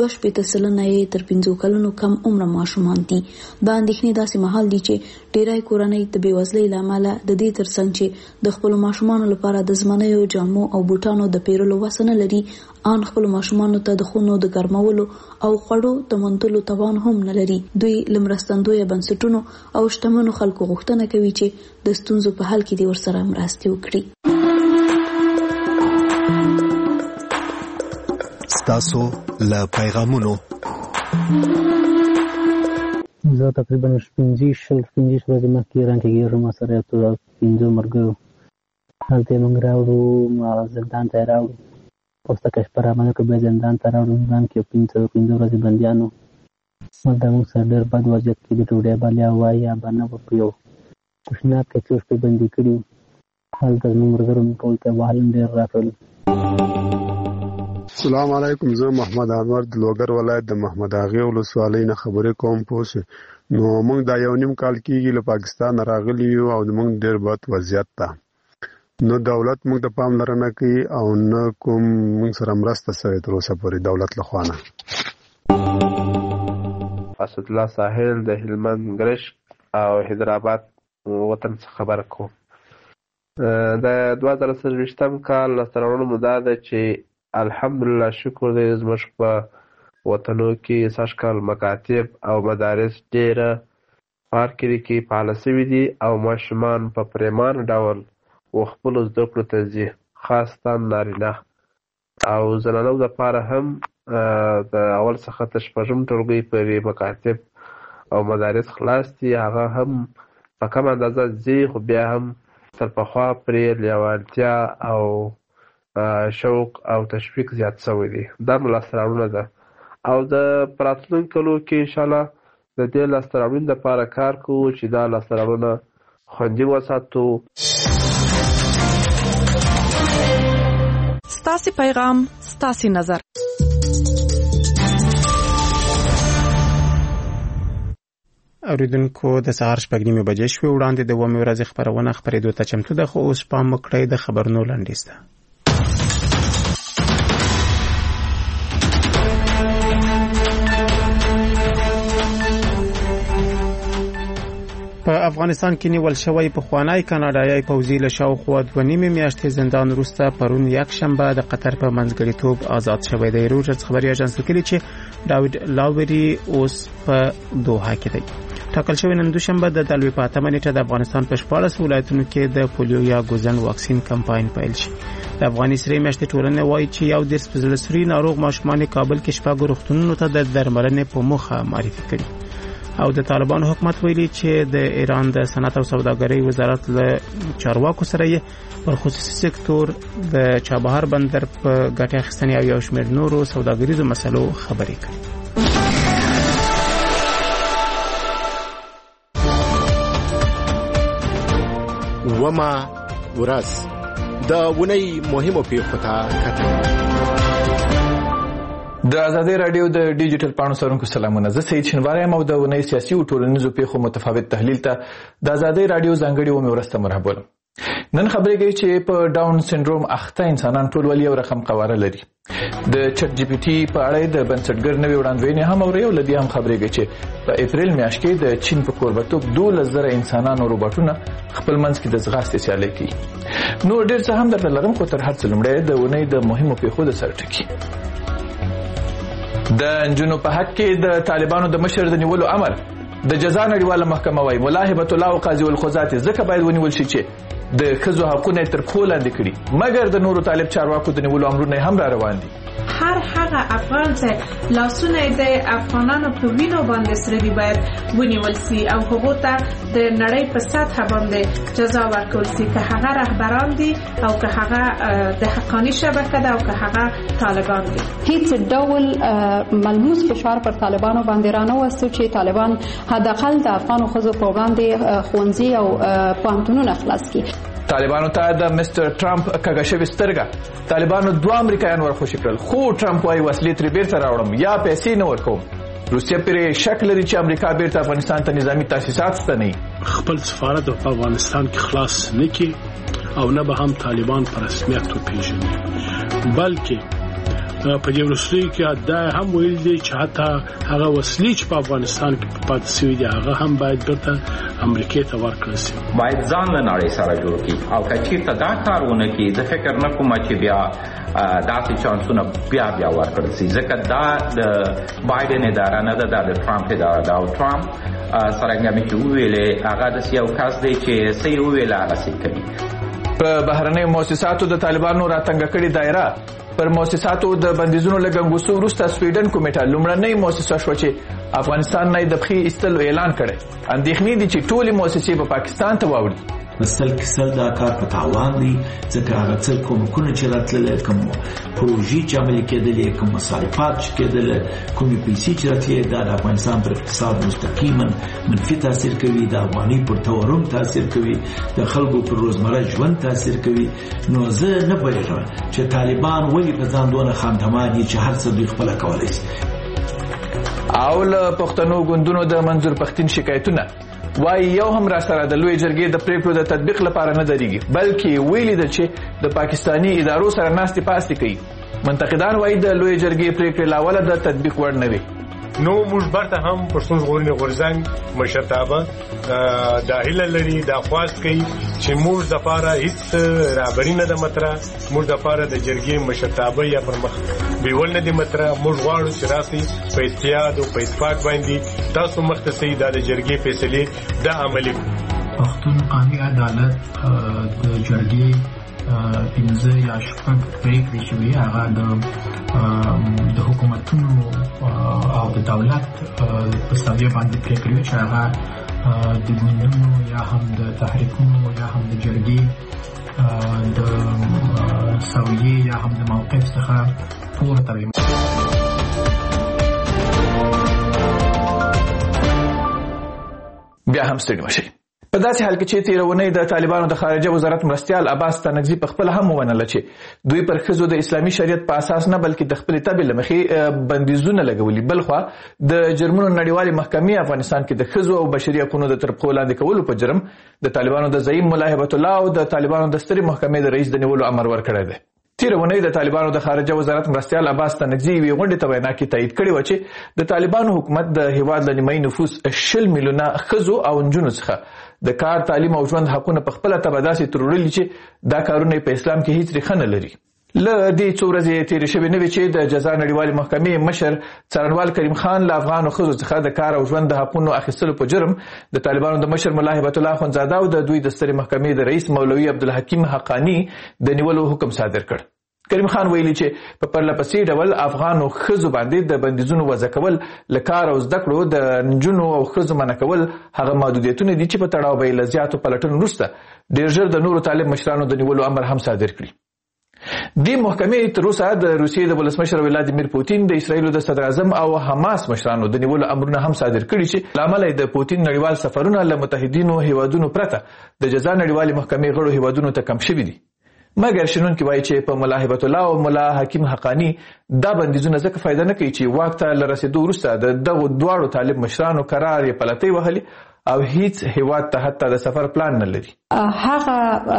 2% تر 15 کلونو کم عمر ماشومان دي. دا اندېښنې داسې مهال دي چې ډېری کورنۍ د بېوزلۍ له امله د دې ترڅنګ چې د خپلو ماشومانو لپاره د زمنیو جامو او بوټانو د پیرلو وس نه لري، ان خپلو ماشومانو ته د خونو د ګرمولو او خوړو د موندلو توان هم نه لري. دوی له مرستندویه بنسټونو او شتمنو خلکو غوښتنه کوي چې د ستونزو په حل کې دې ورسره مرستې وکړي. ستاسو له پیغامونو زه تقریبا 15 ورځې مخکې رانکېږم سره یو 15 مرګو هلته موږ راوړو زندان ته راوړو پوسټه شپه رامنه که بیا زندان ته راوړو زندان کې 15 ورځې بندیانو دا موږ سره ډېر بد وضعیت کې د ډوډۍ بلیا وایي یا به نه په یو کوشناک کې څو شپې بندي کړي هلته زموږ ملګرو موږ ټول ته وهل ډېر راکړل. السلام علیکم، زه محمد انور د لوګر ولایت د محمد اغې ولسوالۍ نه خبرې کوم. پوه نو موږ دا یو نیم کال کېږي له پاکستان راغلي یو او موږ ډېر بد وضعیت ته نو دولت موږ ته پاملرنه کوي او نه کوم موږ سره مرسته شوې تر اوسه پورې دولت له خوا نه. اسد الله ساحل د هلمند ګرش او حیدرآباد وطن څخه خبره کوم. د 2023 کال لاسته مو دا ده چې الحمدلله شکر دی زموږ په وطنو کې سږکال مکاتب او مدارس ډېره پارکري کې فعاله سوي دي او ماشومان په پریمانه ډول خپلو زده کړو ته ځي، خاصتا نارینه او زنانو دپاره هم د اول څخه تر شپږم ټولګۍ پورې مکاتب او مدارس خلاص دي. هغه هم په کم اندازه ځي خو بیا هم تر پخوا پرې لیوالتیا او شوق او تشویق زیات شوی دی. دا مو لاسته راوړنه ده او د راتلونکو کلو کې انشاءالله د دې لاسته راوړنې لپاره کار کوو چې دا لاسته راوړنه خوندي وساتو. ستاسې پیغام ستاسې نظر. اوریدونکو د سهار 6:30 شوې وړاندې د ومې ورځې خبرونه خپرېدو ته چمتو ده، خو اوس پام وکړئ د خبرونو لنډیز ته. په افغانستان کې نیول شوی پخوانی کاناډایي پوځي له شاوخوا 2.5 میاشتې زندان وروسته پرون یکشنبه د قطر په منځګړیتوب آزاد شوی دی. رویټرز خبري اژانس لیکلي چې داوید لاوري اوس په دوحه کې دی. ټاکل شوی نن دوشنبه د دلوي په 8 نیټه د افغانستان په 14 ولایتونو کې د پولیو یا ګوزن واکسین کمپاین پیل شي. د افغاني سرې میاشتې ټولنه وایي چې یو د سپېڅلسري ناروغ ماشومان کابل کې شپږ روغتونونو ته د درملنې په موخه معرفي کړي. او د طالبانو حکومت ویلي چې د ایران د صنعت او سوداګرۍ وزارت له چارواکو سره یې پر خصوصي سکتور د چابهار بندر په ګټه اخیستنې او یو شمېر نورو سوداګریزو مسلو خبرې کړې. وما ورځ د ونی مهمو پیښو ته کتل. د ازادي رادیو د ډیجیټل پاڼو سرونکو سلامونه. زه سید شنواری یم او د ونی سیاسي او ټولنیزو پیښو متفاوت تحلیل ته د ازادي رادیو ځانګړي ومې ورسته مرحبا ولم. نن خبرې کوي چې په ډاون سنډروم اخته انسانان ټول ولې یو رقم قواره لري. د چټ جی پی ټي په اړه د بنسټګر نوې وړاندوینې هم اوري او لدی هم خبرې کوي چې په اپریل میاشت کې د چین په کوربتوب 12,000 انسانان او روباټونه خپل منځ کې د ځغاستې سیالي کوي. نو ډېر څه هم درته لرم، خو تر هر څه لومړی د ونې د مهمو پیښو د سر ټکی. د انجونو په حق کې د طالبانو د مشر د نیولو امر د جزا نړیواله محکمه وايي ملاحبه الله او قاضي القضات ځکه باید ونیول شي چې د ښځو حقونه تر پښو لاندې کړي، مګر د نورو طالب چارواکو د نیولو امرونه هم را روان دي. هر هغه افغان چې لاسونه د افغانانو په وینو باندې سره دی باید ونیول شي او هغه ته د نړۍ په سطح باندې جزا ورکول شي، که هغه رهبران دي او که هغه د حقانی شبکه ده او که هغه طالبان دي. هیڅ ډول ملموس فشار پر طالبانو باندې رانه وسو چې طالبان حداقل د افغانو ښځو په وړاندې ښوونځي او پوهنتونونه خلاص کړي. طالبانو ته د مستر ټرمپ کږه شوې سترګه طالبانو 2 امریکایان ورخوشي کړل، خو ټرمپ وايي وسلې ترې بیرته راوړم یا پیسې نه ورکوم. روسیه پرې شک لري چې امریکا بیرته افغانستان ته نظامی تاسیسات ستنوي. خپل سفارت په افغانستان کې خلاص نه کی او نه به هم طالبان په رسمیت وپیژني، بلکې په دې وروستیو کې دا هم ویل دي چې حتی هغه وسلې چې په افغانستان کې پاتې شوي دي هغه هم باید بیرته امریکا ته ورکړل شي. باید ځان له نړۍ سره جوړ کړي او که چېرته دا کارونه کوي زه فکر نه کوم چې بیا داسې چانسونه بیا ورکړل شي، ځکه دا د بایدن اداره نه ده، دا د ټرمپ اداره ده او ټرمپ څرنګه مې چې وویلې هغه داسې یو کس دی چې څه یې وویل هغه څه کوي. په بهرنیو مؤسساتو د طالبانو راتنګ کړي دایره پر مؤسساتو د بندیزونو لګنګوسو وروسته سویډن کومیټه لومړنۍ مؤسسه شو چې افغانستان نه د پخې ایستلو اعلان کړي. اندېښنې دي چې ټولې مؤسسې په پاکستان ته واوړي. سل دا کار په تاوان دی، ځکه هغه څه کومکونه چې راتلل، کوم پروژې چې عملي کېدلې، کوم مصارفات چې کېدل، کومې پیسې چې راتلې، دا د افغانستان پر اقتصاد مستقیما منفي تاثیر کوي، د افغاني پر تورم تاثیر کوي، د خلکو پر روزمره ژوند تاثیر کوي. نو زه نه پوهېږم چې طالبان ولې په ځان دونه خامتما دي چې هر څه دوی خپله کولی شي. او له پښتنو ګوندونو د منظور پښتین شکایتونه وای یو هم را سره د لوی جرګې د پریکړو د تطبیق لپاره نه درېږي، بلکې ویلي ده چې د پاکستانی ادارو سره ناستې پاستې کوي. منتقدان وایي د لوی جرګې پریکړې لاوله د تطبیق وړ نه وي. نو موږ برته هم پښتون ژغورنې غورځنګ مشرتابه دا هیله لري، دا خواست کوي چې موږ دپاره هیڅ رهبري نه ده مطرح، موږ دپاره د جرګې مشرتابه یا پر مخ بیول نه دي مطرح. موږ غواړو چې راسئ په اتحاد او په اتفاق باندې تاسو مخته سئ دا د جرګې فیصلې دا عملي کړو. پښتون قانوني عدالت د جرګې 15 یا 16 پریکړې چې وي هغه د حکومتونو او د دولت په سویه باندې پریکړې چې هغه د ګوندونو یا هم د تحریکونو یا هم د جرګې د سویه یا هم د موقف څخه پورته وي. بیا هم ستړي مشي. په داسې حال کې چې تیرونی د طالبانو د خارجه وزارت مرستیال عباس ستانکزي په خپل هم ومنله چې دوی پر ښځو د اسلامي شریعت په اساس نه بلکې د خپلې طبع له مخې بندیزونه لګولي. بلخوا د جرمونو نړیوالې محکمې افغانستان کې د ښځو او بشري حقوقو د تر پښو لاندې کولو په جرم د طالبانو د زعیم ملا هبت الله او د طالبانو د سترې محکمې د رئیس د نیولو امر ورکړی دی. تیرونی د طالبانو د خارجه وزارت مرستیال عباس ستانکزي یوې غونډې ته وینا کې تایید کړې وه چې د طالبانو حکومت د هیواد له نیمایي نفوس 20 میلیونه ښځو او نجونو څخه د کار، تعلیم او ژوند حقونه په خپله طبع داسې تروړلي چې دا کارونه په اسلام کې هیڅ ریښه نه لري. له دې څو ورځې تېرې شوې نه وې چې د جزا نړیوالې محکمې مشر څارنوال کریم خان له افغانو ښځو څخه د کار او ژوند د حقونو اخیستلو په جرم د طالبانو د مشر ملا هبت الله اخندزاده او د دوی د سترې محکمې د رئیس مولوي عبدالحکیم حقانی د نیولو حکم صادر کړ. کریم خان ویلي چې په پرله پسې ډول افغانو ښځو باندې د بندیزونو وضع کول، له کار او زده کړو د نجونو او ښځو منع کول هغه محدودیتونه دي چې په تړاو به یې له زیاتو پلټنو وروسته ډېر ژر د نورو طالب مشرانو د نیولو امر هم صادر کړي. دې محکمې تر اوسه د روسیې د ولسمشر ولادیمیر پوتین، د اسرائیلو د صدر اعظم او حماس مشرانو د نیولو امرونه هم صادر کړي چې له امله د پوتین نړیوال سفرونه له متحدینو هیوادونو پرته د جزا نړیوالې محکمې غړو هیوادونو ته کم شوي دي. مګر شنونکي وایي چې په ملا هبت الله او ملا حکیم حقانی دا بندیزونه ځکه فایده نه کوي چې واک ته له رسېدو وروسته د دغو دواړو طالب مشرانو قرار یې پلتۍ وهلي او هیڅ هیواد ته حتی د سفر پلان نه لري. هغه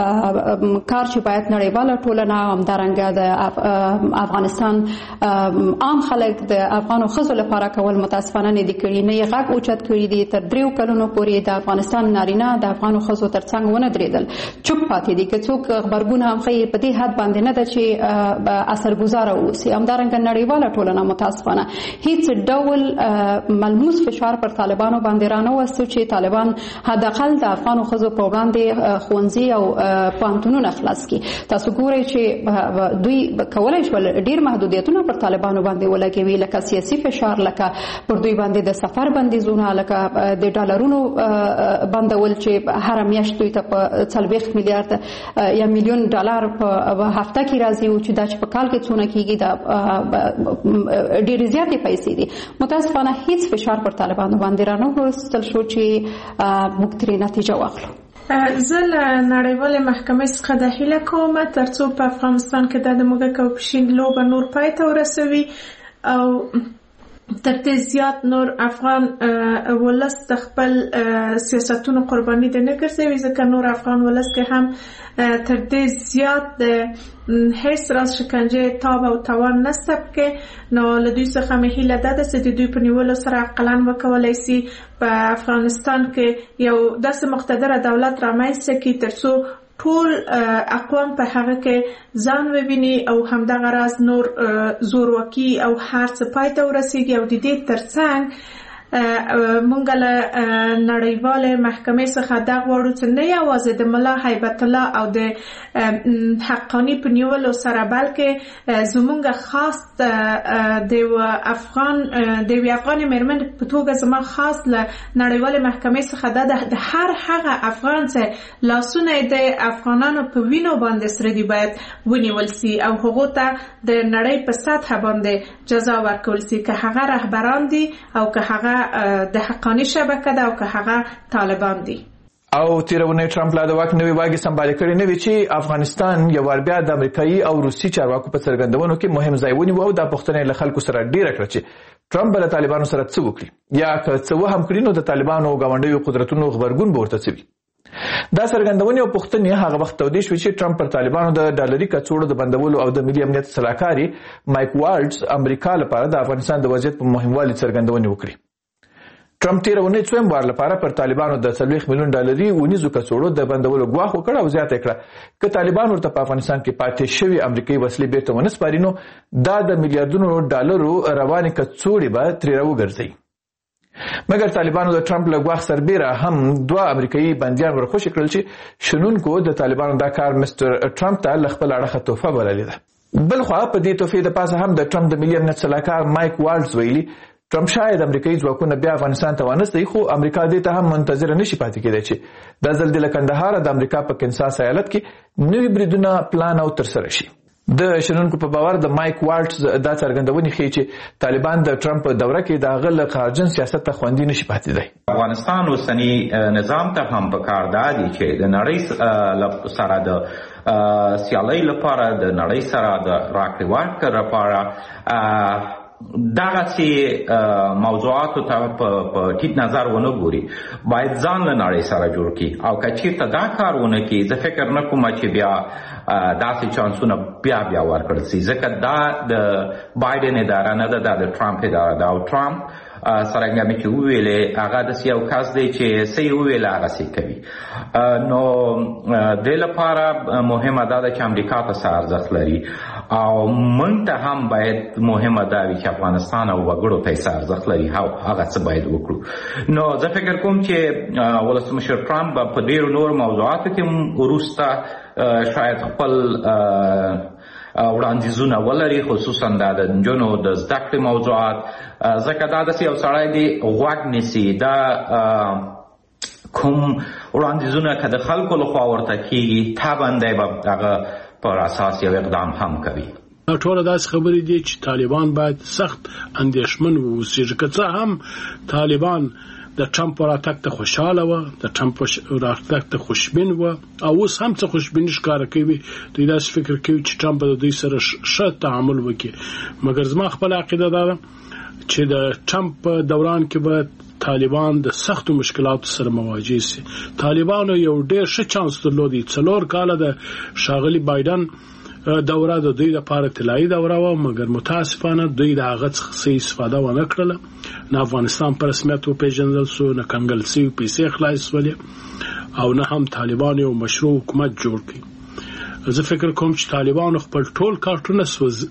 کار چې باید نړیواله ټولنه همدارنګه د افغانستان عام خلک د افغانو ښځو لپاره کول متاسفانه نه دي کړي، نه یې غږ اوچت کړي دي. تر 3 کلونو پورې د افغانستان نارینه د افغانو ښځو تر څنګ ونه درېدل، چوپ پاتې دي. که څوک خبرګون هم ښیي په دې حد باندې نه ده چې اثرګذاره واوسي. همدارنګه نړیواله ټولنه متاسفانه هیڅ ډول ملموس فشار پر طالبانو باندې رانهوسته چې طالبان حداقل د افغانو ښځو په وړاندې ښوونځي او پوهنتونونه خلاص کړي. تاسو ګورئ چې دوی کولی شول ډېر محدودیتونه پر طالبانو باندې ولګوي، لکه سیاسي فشار، لکه پر دوی باندې د سفر بندیزونه، لکه د ډالرونو بندول چې هره میاشت دوی ته په 40 میلیارد یا میلیون ډالر په هفته کې راځي او چې دا چې په کال کې څونه کېږي دا ډېرې زیاتې پیسې دي. متاسفانه هیڅ فشار پر طالبانو باندې رانهوستل شو چې موږ ترې نتیجه واخلو. زه له نړیوالې محکمې څخه د هیله کوم ترڅو په افغانستان کې د موږک او پښین لوبه نور پای ته ورسوي او تر دې زیات نور افغان ولس د خپل سیاستونو قرباني د نه ګرځوي، ځکه نور افغان ولس کې هم تر دې زیات د هیڅ راز شکنجه تاب او توان نسته کې. نو له دوی څخه مې هیله ده چې د دوی په نیولو سره عقلاً وکولای شي په افغانستان کې یو داسې مقتدره دولت رامنځته کړي ترڅو ټول اقوام په هغه کې ځان وویني او همدغه راز نور زورواکي او هر څه پای ته ورسیږي. او د دې ترڅنګ مونږ له نړیوالې محکمې څخه دا غواړو چې نه یوازې د ملا هیبت الله او د حقانی په نیولو سره بلکې زمونږ خاص د افغان میرمن په توګه زما خاص له نړیوالې محکمې څخه د هر هغه افغان چې لاسونه د افغانانو په وینو باندې سره دي باید ونیول سي او هغو ته د نړۍ په سطح باندې جزا ورکول سي، که هغه رهبران دي او که هغه د حقانی شبکه ده او که هغه طالبان دي. او تیرونی ټرمپ لا د واک نوې واګې سمبالې کړې نه وي چې افغانستان یو وار بیا د امریکایي او روسي چارواکو په څرګندونو کې مهم ځای ونیو او دا پوښتنه له خلکو سره ډیره کړه چې ټرمپ به له طالبانو سره څه وکړي یا که څه هم کړي نو د طالبانو ګاونډیو قدرتونو غبرګون به ورته څه وي. دا څرګندونې او پوښتنې هغه وخت تودې شوې چې ټرمپ پر طالبانو د ډالري کڅوړو د بندولو او د ملي امنیت سلاکاري مایک والټز امریکا لپاره د افغانستان د وضعیت په مهموالي څرګندونې وکړي. ټرمپ تیرونی څویم بار لپاره پر طالبانو د 40 میلیون ډالري ونیزو کڅوړو د بندولو ګواښ وکړ او زیاته کړه چې طالبان ورته په افغانستان کې پاتې شوی امریکایي وسلې بیرته ونه سپاري نو دا د میلیارډونو ډالرو روانې کڅوړې به ترې راوګرځي. مګر طالبانو د ټرمپ له ګواښ سربیره هم 2 امریکایي بندیان ورخوشي کړل چې شنونکو د طالبانو دا کار مستر ټرمپ ته له خپل اړخه تحفه بللې ده. بلخوا په دې تحفې د پاسه هم د ټرمپ د ملي امنیت سلاکار مایک والټز ویلي ټرمپ شاید امریکایي ځواکونه بیا افغانستان ته وانستي، خو امریکا دې ته هم منتظره نشي پاتې کېدای چې د زلزلې کندهار د امریکا په کنساس ایالت کې نوي بریدونه پلان او ترسره شي. د شنونکو په باور د مایک والټز دا څرګندونې ښیي چې طالبان د ټرمپ په دوره کې د هغه له قهرجن سیاست ته خوندي نشي پاتې دی. افغانستان اوسني نظام ته هم پکار دی چې د نړۍ سره د سیالۍ لپاره د نړۍ سره د راکړې ورکړې لپاره دغسې موضوعاتو ته په ټیټ نظر ونه ګوري، باید ځان له نړۍ سره جوړ کړي او که چېرته دا کار ونه کړي زه فکر نه کوم چې بیا داسې چانسونه بیا ورکړل شي، ځکه دا د بایډن اداره نه ده، دا د ټرمپ اداره ده او ټرمپ څرنګه مې چې وویلې هغه داسې یو کس دی چې څه یې وویله هغسې کوي. نو دې لپاره مهمه دا ده چې امریکا ته څه ارزښت لري او موږ ته هم باید مهمه دا وي چې افغانستان او وګړو ته څه ارزښت لري او هغه څه باید وکړو. نو زه فکر کوم چې ولسمشر ټرمپ په ډېرو نورو موضوعاتو کې وروسته شاید خپل وړاندیزونه ولري، خصوصا دا د نجونو د زده کړې موضوعات، ځکه دا داسې یو سړی دی غوږ نیسي، دا کوم وړاندیزونه که د خلکو لخوا ورته کېږي طبعا دی به هغه پر اساس یو اقدام هم کوي. ټوله داسې خبرې دي چې طالبان باید سخت اندېښمن واوسېږي، که څه هم طالبان د ټرمپ راتګ ته خوشحاله وه، د ټرمپ راتګ ته خوشبین وه او اوس هم څه خوشبیني ښکاره کوي، دوی داسې فکر کوي چې ټرمپ به د دوی سره ښه تعامل وکړي. مګر زما خپله عقیده دا ده چې د ټرمپ په دوران کې به طالبان د سختو مشکلاتو سره مواجه شي. طالبانو یو ډېر ښه چانس درلودی، 4 کاله د ښاغلي بایدن دوره د دوی لپاره طلایي دوره وه، مګر متاسفانه دوی د هغه څخه څه استفاده ونه کړله، نه افغانستان په رسمیت وپېژندل سو، نه کنګل سوي پیسې خلاص شولې او نه هم طالبان یو مشروع حکومت جوړ کړي. زه فکر کوم چې طالبانو خپل ټول کارټونه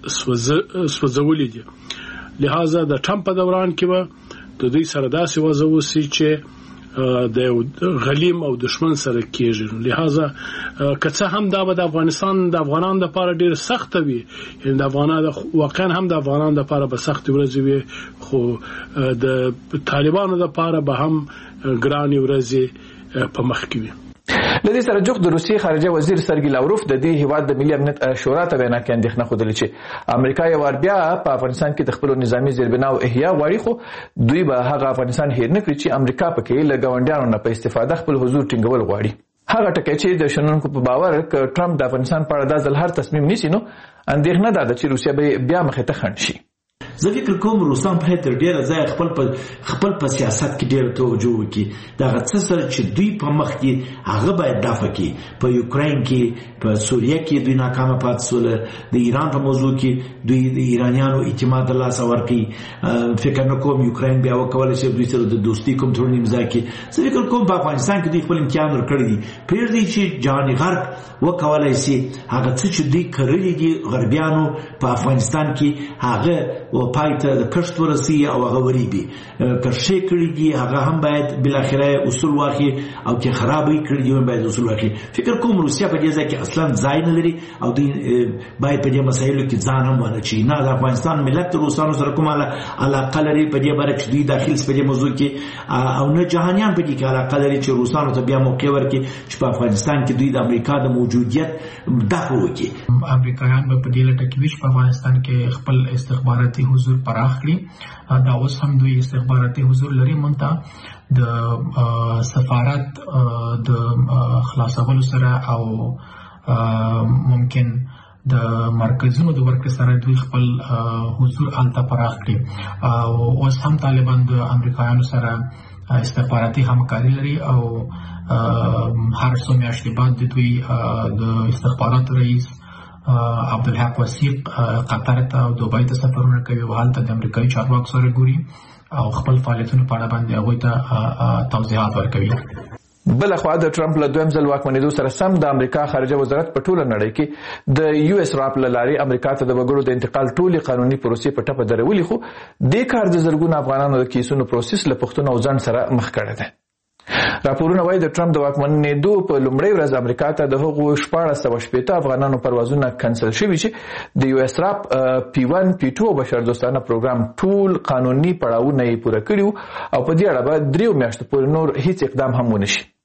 سوځولي دي، لہذا د ټرمپ په دوران کې به د دوی سره داسې وضع وسي چې د غلیم او دشمن سره کېږي. لہذا که څه هم دا به د افغانانو لپاره ډېر سخته وي، یعنې د افغانانو واقعا هم د افغانانو لپاره به سختې ورځې وي، خو د طالبانو لپاره به هم ګرانې ورځې په مخ کې وي. لدې سره جوخ د روسیې خارجه وزیر سرګي لاوروف د دې هیواد د ملي امنیت شورا ته وینا کې اندېښنه ښودلې چې امریکا یو وار بیا په افغانستان کې د خپل نظامی زیربناو احیا غواړي، خو دوی به هغه افغانستان هیر نه کړي چې امریکا پکې له ګاونډیانو نه په استفاده خپل حضور ټینګول غواړي. هغه ټکی چې د شنونکو په باور ک ټرمپ د افغانستان په اړه د ځل هر تصمیم نیسي، نو اندېښنه ده چې روسیا به بیا مخې ته خنډ شي. زه فکر کوم روسان په تر ډیره ځای خپل په سیاست کې ډیره توجه وکړي، دا څه سره چې دوی په مخ کې هغه باید دفع کړي. په یوکرين کې، په سوریه کې دوی ناکامه پاتې شول، د ایران په موضوع کې دوی د ایرانیانو اعتماد له لاسه ورکړي. فکر نه کوم یوکرين بیا وکولای شي دوی سره د دوستي کوم تړون امضا کړي. زه فکر کوم په افغانستان کې دوی خپل امتحان ورکړي دي، پرېږدي چې جهاني غرب وکولای شي هغه څه چې دوی کړلي دي غربیانو په افغانستان کې هغه پایته د کښت ورسي او هغه وریبي کښې کړي دي، هغه هم باید بالاخره اصول واخلي او چې خرابې کړي دي باید اصول واخلي. فکر کوم روسیا په دې ځای کې اصلا ځای نه لري او دوی باید په دې مسایلو کې ځان هم ونه چي. نه د افغانستان ملت روسانو سره کومه علاقه لري په دې باره چې دوی داخل په دې موضوع کې، او نه جهانیان په دې کې علاقه لري چې روسانو ته بیا موقع ورکړي چې په افغانستان کې دوی د امریکا د موجودیت دفع وکړي. امریکایان په دې لټه کې په افغانستان کې خپل استخباراتي حضور پراخ کړي. دا اوس هم دوی استخباراتي حضور لري، مونږ د سفارت د خلاصولو سره او ممکن د مرکزونو د ورکړې سره دوی خپل حضور الته پراخ کړي. او اوس هم طالبان د امریکایانو سره استخباراتي همکاري لري او هر څو میاشتې بعد د دوی د استخبارات رئیس عبدالحق وثیق قطر ته او دوبۍ ته سفرونه کوي او هلته د امریکایي چارواکو سره ګوري او خپل فعالیتونو په اړه باندې هغوی ته توضیحات ورکوي. بل خو د ټرمپ له دویم ځل واکمنېدو سره سم د امریکا خارجه وزارت په ټوله نړۍ کې د یو اس راپ لاري امریکا ته د وګړو د انتقال ټولي قانوني پروسې په ټپه درولې، خو د کار د زرګونو افغانانو د کیسونو پروسس له پښتون او ځان سره مخ کړی دی. راپورونه وايي د ټرمپ د واکمنېدو په لومړۍ ورځ امریکا ته د هغو 1480 افغانانو پروازونه کنسل شوي چې د یو اس راپ P1 P2 بشردوستانه پروګرام ټول قانوني پړاوونه یې پوره کړي او په دې اړه به 3 میاشتو پورې نور هیڅ اقدام هم ونه شي.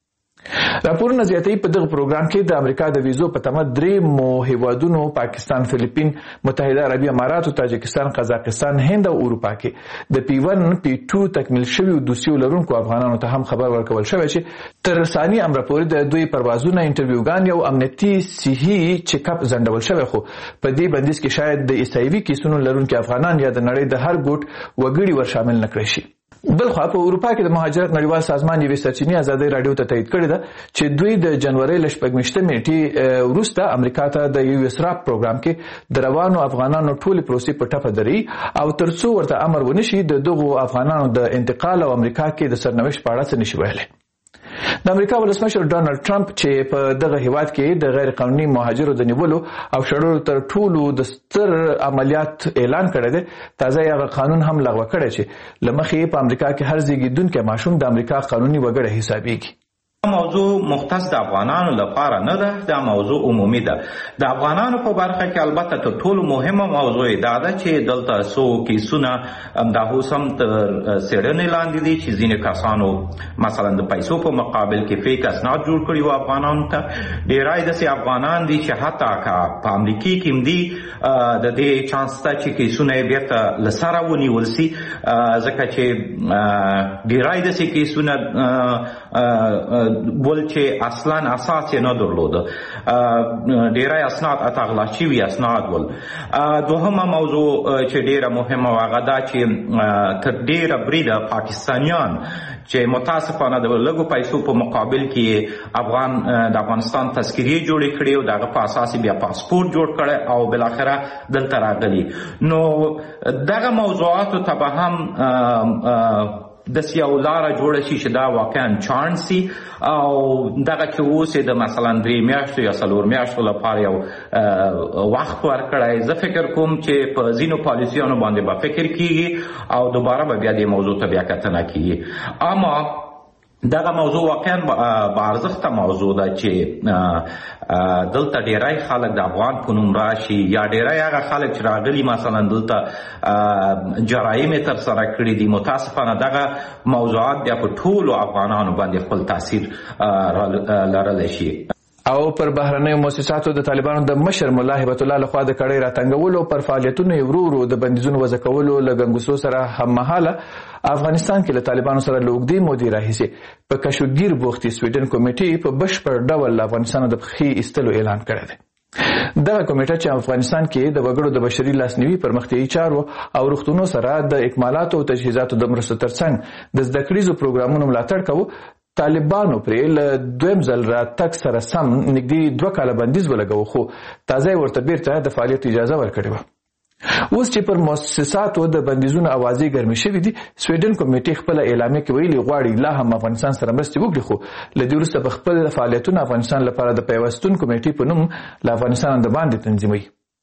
راپورونه زیاتوي په دغه پروګرام کې د امریکا د ویزو په تمه 3 هیوادونو پاکستان، فلیپین، متحده عربي امارات، تاجکستان، قزاقستان، هند او اروپا کې د P1 P2 تکمیل شوی دوسیو لرونکو افغانانو ته هم خبر ورکول شوی چې تر ثاني امر پورې د دوی پروازونه، انټرویوګان او امنیتي صحي چیک اپ ځنډول شوی، خو په دې بندیز کې شاید د ایسایوي کیسونو لرونکو افغانان یا د نړۍ د هر ګوټ وګړي ور شامل نکړي شي. بلخوا په اروپا کې د مهاجرت نړیوال سازمان یوې سرچینې ازادي رادیو ته تایید کړی ده چې دوی د جنوري ل 14 نیټې وروسته امریکا ته د یو اسراف پروګرام کې د روانو افغانانو ټولې پروسې په ټپه دري او ترڅو ورته امر ونشي د دغو افغانانو د انتقال او امریکا کې د سرنوشت په اړه څه نشي ویلي. د امریکا ولسمشر ډانلډ ټرمپ چې په دغه هیواد کې د غیر قانوني مهاجرو د نیولو او شړلو تر ټولو د ستر عملیات اعلان کړی دی، تازه یې قانون هم لغوه کړی چې لمخې په امریکا کې هر زیږیدونکی ماشوم د امریکا قانوني وګړی حسابېږي. موضوع مختص د افغانانو لپاره نه ده، دا موضوع عمومي ده. د افغانانو په برخه کې البته تر ټولو مهمه موضوع دا ده چې دلته څو کیسونه دا اوس هم تر څېړنې لاندې دي چې ځینې کسانو مثلا د پیسو په مقابل کې فیک اسناد جوړ کړي وو افغانانو ته. ډېری داسې افغانان دي چې حتی که په امریکا کې هم دي د دې چانس شته چې کیسونه یې بېرته له سره ونیول سي، ځکه چې ډېری داسې کیسونه بول چې اصلا اساس نه درلوده، ډیری اسناد اتغلا شوي اسناد ول. دوهمه موضوع چې ډیره مهمه واغه دا چې تر ډیره بریده پاکستانیان چې متاسفانه د لږو پیسو په مقابل کې د افغانستان تذکیرې جوړې کړې او دغه په اساس بیا پاسپورت جوړ کړی او بالاخره دلته راغلي. نو دغه موضوعاتو ته به هم داسې یو لاره جوړه شي چې دا واقعا چانس سي او دغه چې اوس یې د مثلا 3 میاشتو یا 4 میاشتو لپاره یو وخت ورکړی. زه فکر کوم چې په ځینو پالیسیانو باندې به فکر کیږي او دوباره به بیا دې موضوع ته بیا کتنه کیږي. اما دغه موضوع واقعا با ارزښته موضوع ده چې دلته ډیری خلک د افغان په نوم راشي یا ډیری هغه خلک چې راغلي مثلا دلته جرایم یې ترسره کړي دي. متاسفانه دغه موضوعات بیا په ټولو افغانانو باندې خپل تاثیر لرلی شي. او پر بهرنیو مؤسساتو د طالبانو د مشر ملا هبت الله لخوا د کړۍ راتنګولو پر فعالیتونو ورو د بندیزونو وضع کولو له ګنګوسو سره هممهاله افغانستان کې له طالبانو سره له اوږدې مودې راهیسې په کشوګیر بوختي سویډن کمیټې په بشپړ ډول افغانستان د پښې ایستلو اعلان کړی دی. دغه کمیټه چې افغانستان کې د وګړو د بشري لاسنیوي پرمختیایي چارو او روغتونونو سره د اکمالاتو او تجهیزاتو د مرستو ترڅنګ د زده کړیزو پروګرامونو ملاتړ کوي، طالبانو پرې له دویم ځل راتګ سره سم نږدې 2 کاله بندیز ولګاوه، خو تازه ورته بیرته د فعالیت اجازه ورکړې وه. اوس چې پر مؤسساتو د بندیزونو اوازې ګرمې شوې دي، سویډن کمیټې خپل اعلامیه کې ویلي غواړي لا هم افغانستان سره مرستې وکړي، خو له دې وروسته په خپل فعالیتونه افغانستان لپاره د پیوستون کمیټې په نوم له افغانستان د باندې تنظیموي.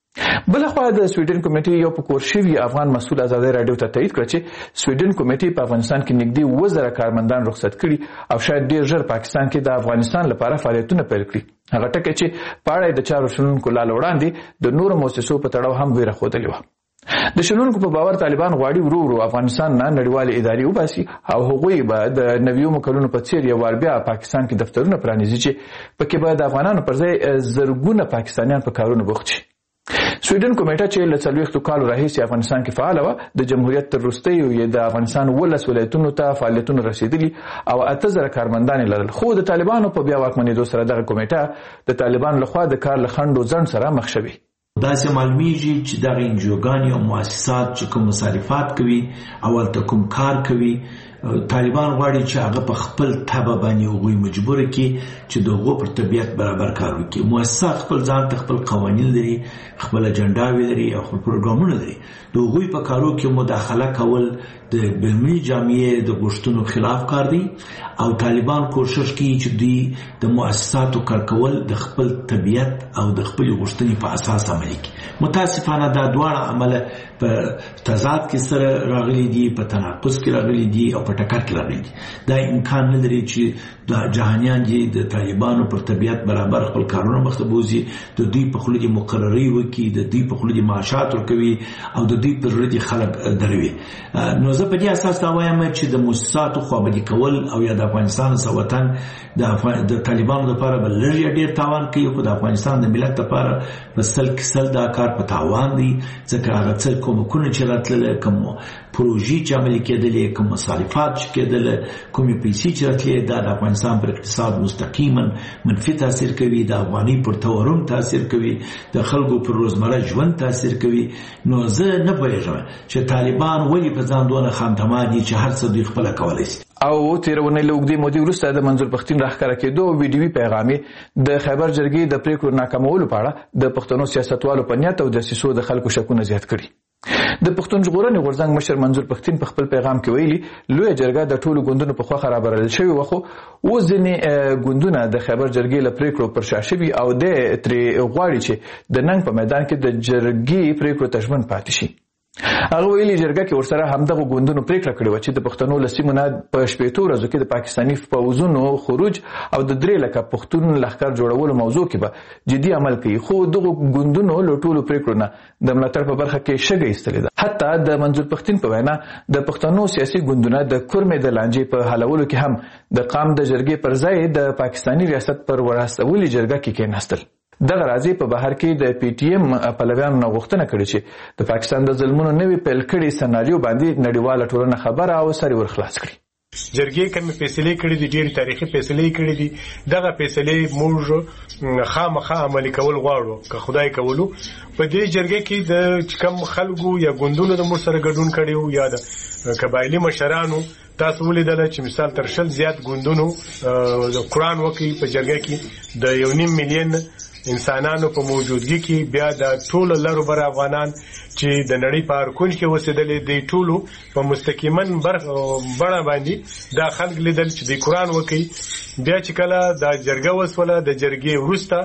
بلخوا د سویډن کمیټې یو په کور شوي افغان مسؤل ازادي رادیو ته تایید کړ چې سویډن کمیټې په افغانستان کې نږدې 1000 کارمندان رخصت کړي او شاید ډیر ژر پاکستان کې د افغانستان لپاره فعالیتونه پیل کړي. هغه ټکي چې په اړه د چارو شنونکو لاله وړاندې د نورو مؤسسو په تړاو هم ویره ښودلې وه. د شنونکو په باور طالبان غواړي ورو افغانستان نه نړیوالې ادارې وباسي او هغوی به د 90 کلونو په څیر یو وار بیا پاکستان کې دفترونه پرانیزي چې پکې به د افغانانو پر ځای زرګونه پاکستانیان په کارونو بوخت شي. سویډن کمیټه چې له 40 کالو راهیسې افغانستان کې فعاله وه، د جمهوریت تر وروستیو یې د افغانستان 12 ولایتونو ته فعالیتونه رسېدلي او 8000 کارمندان لرل، خو د طالبانو په بیا واکمنېدو سره دغه کمیټه د طالبانو لخوا د کار له خنډ او ځنډ سره مخ شوې. داسې معلومیږي چې دغه انجوګانې او مؤسسات چې کوم مصارفات کوي او هلته کوم کار کوي، طالبان غواړي چې هغه په خپل تبه باندې هغوی مجبور کړي چې د هغو پر طبیعت برابر کار وکړي. مؤسسات خپل ځان ته خپل قوانین لري، خپل اجنډاوې لري او خپل پروګرامونه لري. د هغوی په کارو کې مداخله کول د بینالمللي جامعې د غوښتنو خلاف کار دی او طالبان کوشش کوي چې دوی د مؤسساتو کار کول د خپل طبیعت او د خپل غوښتنې په اساس عملي کړي. متاسفانه دا دواړه عمله په تضاد کې سره راغلي دي، په تناقض کې راغلي دي او په ټکر کې راغلي دي. دا امکان نه لري چې د جهانیان دي د طالبانو پر طبيعت برابر خپل کارونه مخته بوزي، د دوی په خلک مقرري وکي، د دوی په خلک معاشات ورکوي او د دوی پر ردي خلک دروي. نو زه په دې اساس دا وایم چې د موسساتو خوابدي کول او یا د افغانستان سوتن د طالبانو لپاره بل لږ ډیر تاوان کوي، خو د افغانستان د ملت لپاره په سل دا کار په تاوان دی، ځکه هغه څه کومکونه چې راتلل، کوم پروژې چې عملي کېدلې، کوم مصارفات چې کېدل، کومې پیسې چې راتلې، دا د افغانستان پر اقتصاد مستقیما منفي تاثیر کوي، د افغاني پر تورم تاثیر کوي، د خلکو پر روزمره ژوند تاثیر کوي. نو زه نه پوهېږم چې طالبان ولې په ځان دونه خامتما دي چې هر څه دوی خپله کولی شي. او تیرونه له اوږدې مودې وروسته د منظور پښتین راښکاره کېدو ویډیوي پیغام د خیبر جرګې د پریکړو ناکامولو په اړه د پښتنو سیاستوالو په نیت او دسیسو د خلکو شکونه زیات کړي. د پښتون ژغورنې غورځنګ مشر منظور پښتین په خپل پیغام کې ویلي لویه جرګه د ټولو ګوندونو په خوا رابرل شوی وخو اوس ځینې ګوندونه د خیبر جرګې له پریکړو پر شا شوي او د ترې غواړي چې د ننګ په میدان کې د جرګې پریکړو ته ژمن پاتې شي. هغه ویلي جرګه کې ورسره همدغه ګوندونو پریکړه کړې وه چې د پښتنو له سیمو نه په 15 ورځو کې د پاکستاني پوځونو خروج او د 3 لکه پښتون لښکر جوړولو موضوع کې به جدي عمل کوي، خو دغه ګوندونو له ټولو پریکړو نه د ملاتړ په برخه کې شګه ایستلې ده. حتی د منظور پښتین په وینا د پښتنو سیاسي ګوندونه د کورمې د لانجې په حلولو کې هم د قام د جرګې پر ځای د پاکستاني ریاست پر وراستولي جرګه کې کېناستل. دغه راځي په بهر کې د پی ټی ایم پلویانو نه غوښتنه کړې چې د پاکستان د ظلمونو نوي پیل کړي سناریو باندې نړیواله ټولنه خبره او سری ورخلاص کړي. جرګې کومې فیصلې کړې دي، ډېرې تاریخي فیصلې کړې دي. دغه فیصلې موږ خامخا عملي کول غواړو که خدای کولو. په دې جرګې کې د کم خلکو یا ګوندونو د موږ سره ګډون کړی وو یا د قبایلي مشرانو تاسو ولیدل چې مثال تر 100 زیات ګوندونو د قرآن وکي په جرګه کې د 1.5 میلیون انسانانو په موجودګي کې بیا د ټول لرو بر افغانان چې د نړۍ په هر کونج کې اوسېدلې دي ټولو په مستقیما بڼه باندې دا خلک لیدل چې د قرآن وکي. بیا چې کله د جرګه وسوله د جرګې وروسته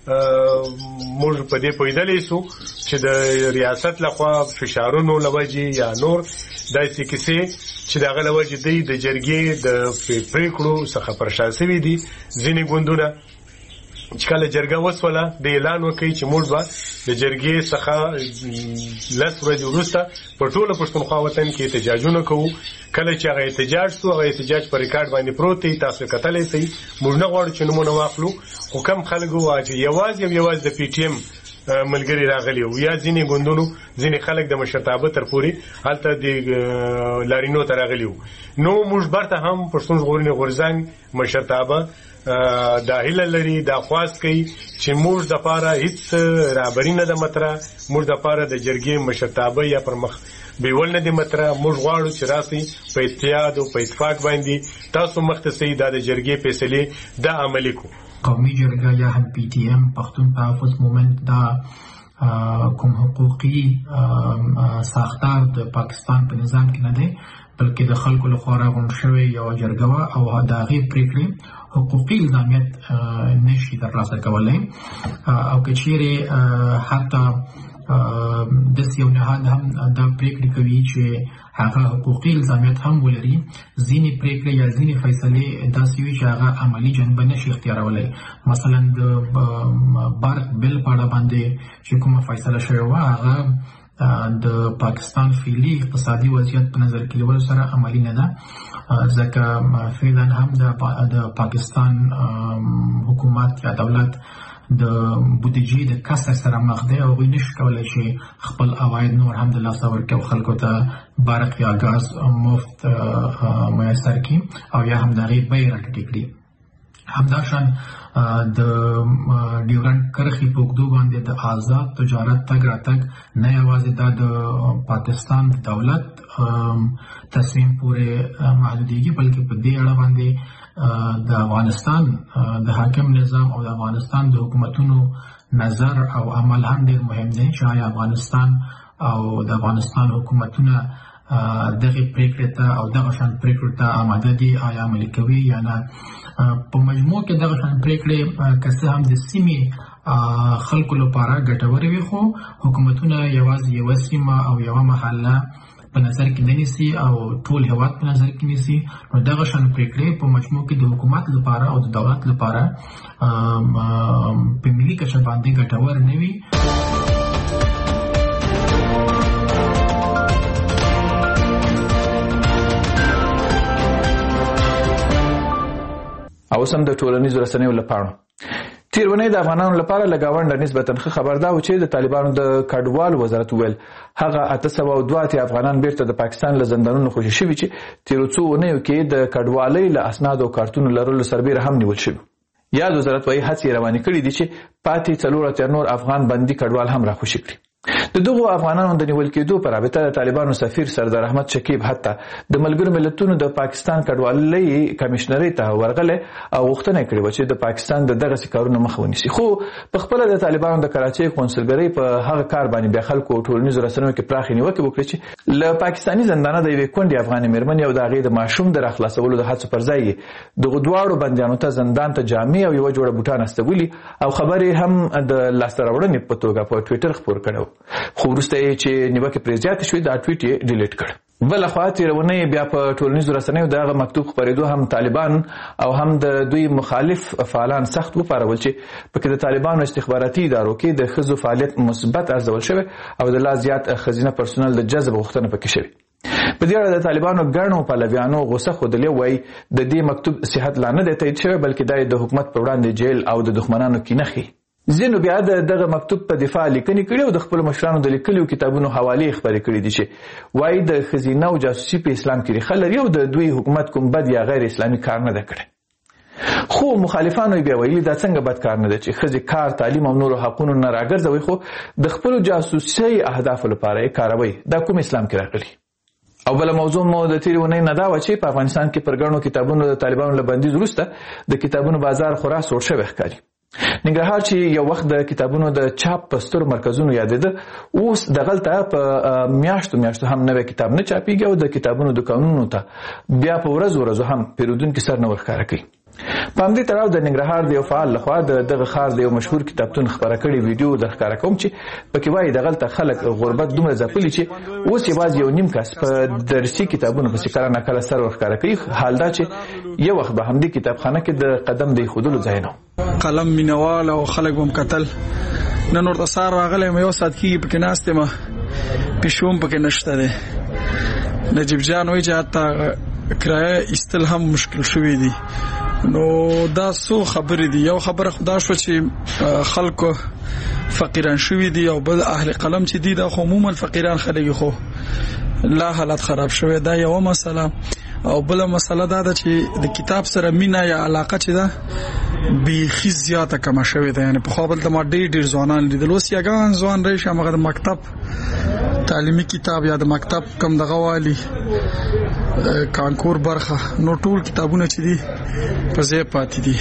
موږ په دې پوهېدلی سو چې د ریاست لخوا فشارونو لوجې یا نور داسې کیسې چې دغه لوجې دی د جرګې د پریکړو څخه پر شا سوي دي. ځینې ګوندونه چې کله جرګه وسوله د اعلان وکړي چې موږ به د جرګې څخه 10 ورځې وروسته په ټوله پښتونخوا وطن کې احتجاجونه کوو. کله چې هغه احتجاج سو، هغه احتجاج په ریکارډ باندې پروت دی، تاسو کتلی شئ. موږ نه غواړو چې نومونه واخلو، خو کم خلک وو چې یوازې د پی ټی ایم ملګری راغلی وو یا ځینې ګوندونو ځینې خلک د مشرتابه تر پورې هلته د لارینو ته راغلي وو. نو موږ برته هم پښتون ژغورنې غورځنګ مشرتابه دا هیله لري، دا خواست کوي چې موږ د پاره هیڅ رابري نه ده مطرح، موږ د پاره د جرګې مشرتابه یا پر مخ بیول نه دي مطرح. موږ غواړو چې راسي په اتحاد او په اتفاق باندې تاسو مخته سي د جرګې فیصلې د عملي کو. قومي جرګه یا هم پی ټی ایم پښتون تحفظ مومنت دا کوم حقوقي ساختار د پاکستان په نظام کې نه دی، بلکې د خلکو لخوا راغونډ شوی یو جرګه او د هغې پریکړې حقوقي الزامیت نشي ترلاسه کولی. او که چیرې حتی داسې یو نهاد هم دا پریکړې کوي چې هغه حقوقي الزامیت هم ولري، ځینې پریکړې یا ځینې فیصلې داسې وي چې هغه عملي جنبه نشي اختیارولی. مثلا د برق بل په اړه باندې چې کومه فیصله شوې وه هغه د پاکستان فعلي اقتصادي وضعیت په نظر کې نیولو سره عملي نه ده، ځکه فعلا هم د پاکستان حکومت یا دولت د بودیجې د کسر سره مخ دی او هغوی نشي کولی چې خپل عواید نور هم د لاسه ورکړي او خلکو ته برق یا ګاز مفت میسر کړي او یا هم د هغې بیې راټیټې کړي. همداشان د ډیورنډ کرښې په اوږدو باندې د آزاد تجارت تګ راتګ نه یوازې دا د پاکستان د دولت تصمیم پورې محدودېږي، بلکې په دې اړه باندې د افغانستان د حاکم نظام او د افغانستان د حکومتونو نظر او عمل هم ډېر مهم دی چې آیا افغانستان او د افغانستان حکومتونه دغه پریکړې ته او دغه شان پریکړو ته آماده دي، آیا عملي کوي یا نه. په مجموع کې دغه شان پریکړې که څه هم د سیمې خلکو لپاره ګټورې وي، خو حکومتونه یوازې یوه سیمه او یوه محله په نظر کې نه نیسي او ټول هیواد په نظر کې نیسي، نو دغه شان پریکړې په مجموع کې د حکومت لپاره او د دولت لپاره په ملي کچه باندې ګټور نه وي. او سم د ټولنیزو رسنیو لپاره تیرونی د افغانانو لپاره لګاونډ نسبتا ښه خبر دا و چې د طالبانو د کډوال وزارت ویل هغه 802 افغانان بیرته د پاکستان له زندانونو خوشي شوي چې تیرو څو اونیو کې د کډوالۍ له اسناد او کارتونو لرلو سربیره هم نیول شوي. یاد وزارت وايي هڅې روانې کړي دي چې پاتې 4 نور افغان بندي کډوال هم راخوشي کړي. د دغو افغانانو د نیول کېدو پر رابطه د طالبانو سفیر سردار احمد شکیب حتی د ملګرو ملتونو د پاکستان کډوالۍ کمشنري ته ورغله او غوښتنه کړې و چې د پاکستان د دغه کارونو مخه ونیسي، خو په خپل د طالبانو د کراچۍ قونسلګرۍ په هغه کار باندې بیا خلکو ټولنیزو رسنیو کې پراخې نیوکې وکړې چې له پاکستاني زندانه د یوې کونډې افغانې مېرمنې او د هغې د ماشوم د راخلاصولو د هڅو پر ځای دغو دواړو بندیانو ته زندان ته جامې او یوه جوړه بوټان استولي او خبرې هم د لاسته راوړنې په توګه په ټویټر خپور کړی، خو وروسته یې چې نیوکې پرې زیاتې شوې دا ټویټ یې ډیلیټ کړ. بلخوا تېرونی بیا په ټولنیزو رسنیو د هغه مکتوب خپرېدو هم طالبان او هم د دوی مخالف فعالان سخت وپارول چې پکې د طالبانو استخباراتي ادارو کې د ښځو فعالیت مثبت ارزول شوی او د لا زیات ښځینه پرسونل د جذب غوښتنه پکې شوې. په دې اړه د طالبانو ګڼو پلویانو غوسه ښودلې وایي د دې مکتوب صحت لا نه دی تایید شوی بلکې دا د حکومت په وړاندې جیل او د دښمنانو کینه ښیي. ځینو بیا دغه مکتوب په دفاع لیکنې کړي او د خپلو مشرانو د لیکلو کتابونو حوالې خپرې کړي دي چې وایي د ښځینه او جاسوسي په اسلام کې ریښه لري او د دوی حکومت کوم بد یا غیر اسلامي کار نه دی کړی. خو مخالفانو بیا ویلي دا څنګه بد کار نه دی چې ښځې کار، تعلیم او نورو حقونو نه راګرځوي خو د خپلو جاسوسۍ اهدافو لپاره یې کاروي. دا کوم اسلام کې راغلي؟ او بل موضوع مو د تیرې اونۍ نه دا وه چې په افغانستان کې پر ګڼو کتابونو د طالبانو له بندیز وروسته د کتابونو بازار خورا سوړ شوی ښکاري. ننګرهار چې یو وخت د کتابونو د چاپ په سترو مرکزونو یادېده اوس دغلته په میاشتو هم نوی کتاب نه چاپیږي او د کتابونو دکانونو ته بیا په ورځو هم پیرودونکي سر نه ورښکاره کوي. په همدې تړاو د ننګرهار د یو فعال لخوا دغه ښار د یو مشهور کتابتون خپاره کړې ویډیو درښکاره کوم چې پکې وایي دغلته خلک غربت دومره ځپلي چې اوس یوازې یو نیم کس په درسي کتابونو پسې کله ناکله سر ورښکاره کوي، حال دا چې یو وخت به همدې کتابخانه کې د قدم د ایښودلو ځای نه قلم مینوال او خلک به م کتل. نن ورته سهار راغلی یم یو ساعت کېږي پکې ناست یم، پیشو هم پکې نشته دی. نجیب جان وایي چې حتی کرایه ایستل هم مشکل شوي دي. نو دا څو خبرې دي، یو خبره خدا شو چې خلکو فقیران شوي دي او بل اهل قلم چې دي دا خو عموما فقیران خلک خو لا حالت خراب شوی، دا یو مسله. او بل مسله دا ده چې د کتاب سره مینا یا علاقه چې ده بیخي زیاته کمه شوې ده. یعنی په خو بل د ما ډېر ځوانان لیدل، اوس یګان ځوان راشي هغه د مکتب تعلیمي کتاب یا د مکتب کم دغه والی کانکور برخه نو ټول کتابونه چې دي په ځای پاتې دي.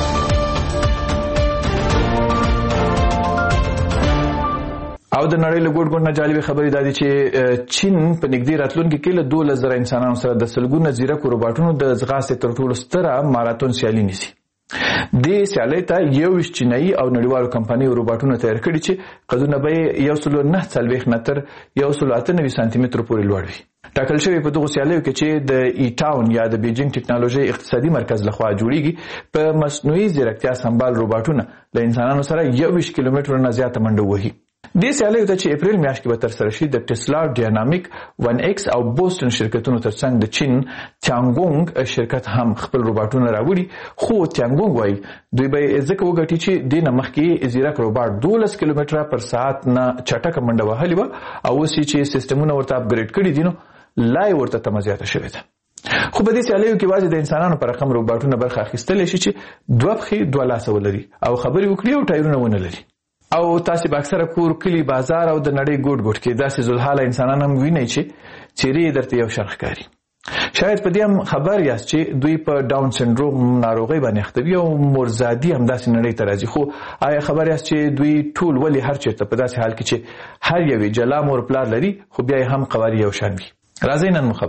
او د نړۍ له ګوټ ګوټ نه جالبې خبرې دا دي چې چین په نږدې راتلونکي کې له 12,000 انسانانو سره د سلګونه ځیرکو روباټونو د ځغاستې تر ټولو ستره ماراتون سیالي نیسي. دې سیالۍ ته 21 چینایي او نړیوالو کمپنیو روباټونه تیار کړي چې قدونه به 1.9 نه تر 1.98 سانتي مترو پورې لوړ وي. ټاکل شوی په دغه سیالیو کې چې د ای-ټاون یا د بیجینګ ټکنالوژي اقتصادي مرکز لخوا جوړیږي په مصنوعي ځیرکتیا سمبال روباټونه له انسانانو سره 21 کیلومترو نه زیاته منډه وهي. دې سیالیو ته چې اپریل میاشت کې به ترسره شي د ټسلا، ډاینامیک، 1X او بوسټن شرکتونو ترڅنګ د چین چانګونګ شرکت هم خپل روباټونه راوړي، خو چانګونګ وایي دوی به ځکه وګټي چې د نمخکې زیرک روباټ 12 کیلومتره پر ساعت نه چټکه منډه وهلې و او اوس چې سیستمونه ورته اپګریډ کړي دي نو لای ورته تمه زیاته شوې ده. خو په دې سیالیو کې واځي د انسانانو پر رقم روباټونه برخه اخیستلی شي چې 2 پښې 2 لاسه ولري او خبرې وکړي او ټایرونه ونه لري. او تاسو به اکثره کور، کلی، بازار او د نړۍ ګوټ ګوټ کې داسې ذوالحاله انسانان هم وینئ چې چیرې درته یو شان ښکاري. شاید په دې هم خبر یاست چې دوی په ډاون سنډروم ناروغۍ باندې اخته وي او مورزادي هم داسې نړۍ ته راځي. خو آیا خبر یاست چې دوی ټول ولې هر چېرته په داسې حال کې چې هر یوې جلا مور پلار لري خو بیا هم قوارې یو شان وي؟ راځئ نن مو خبر کړم.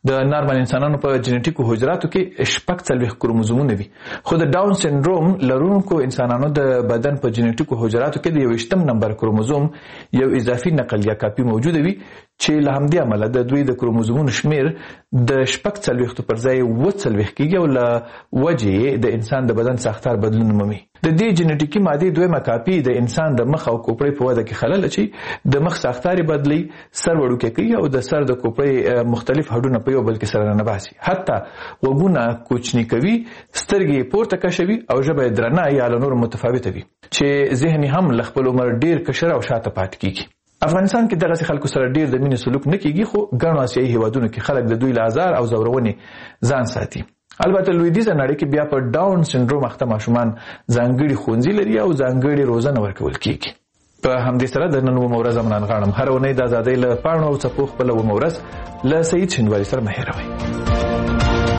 د نارمل انسانانو په جنټیکو حجراتو کې 46 کروموزومونه وي، خو د ډاون سنډروم لرونکو انسانانو د بدن په جنټیکو حجراتو کې د 28 نمبر کروموزوم یو اضافي نقل یا کاپي موجوده وي چې له همدې امله د دوی د کروموزومونو شمیر د 46 پر ځای 40 کېږي او له وجې د انسان د بدن ساختار بدلون مومي. د دې جنټیکي مادې دویمه کاپي د انسان د مخ او کوپړې په وده کې خلل اچي، د مخ ساختار بدلی، سر وړوکی کوي او د سر د کوپړې مختلف هډونه په یو بل کې سره نه باسي، حتی وګونه کوچني کوي، سترګې پورته کشوي او ژبه درنه یا له نور متفاوته وي چې ذهني هم له خپل عمر ډیر کشر او شاته پاتې کیږي. افغانستان کې دغه خلکو سره ډیر د مینې سلوک نه کیږي، خو ګڼو آسیایي هیوادونو کې خلک د دوی له آزار او ځورونې ځان ساتي. البته لویدیځه نړۍ کې بیا په ډاون سنډروم اخته ماشومان ځانګړي ښوونځي لري او ځانګړي روزنه ورکول کیږي. په همدې سره د نن ومه ورځ منان غاړم هر اونۍ د ازادۍ له پاڼو او څپو خپله ومه ورځ له سعید شینواري سره مه هېروئ.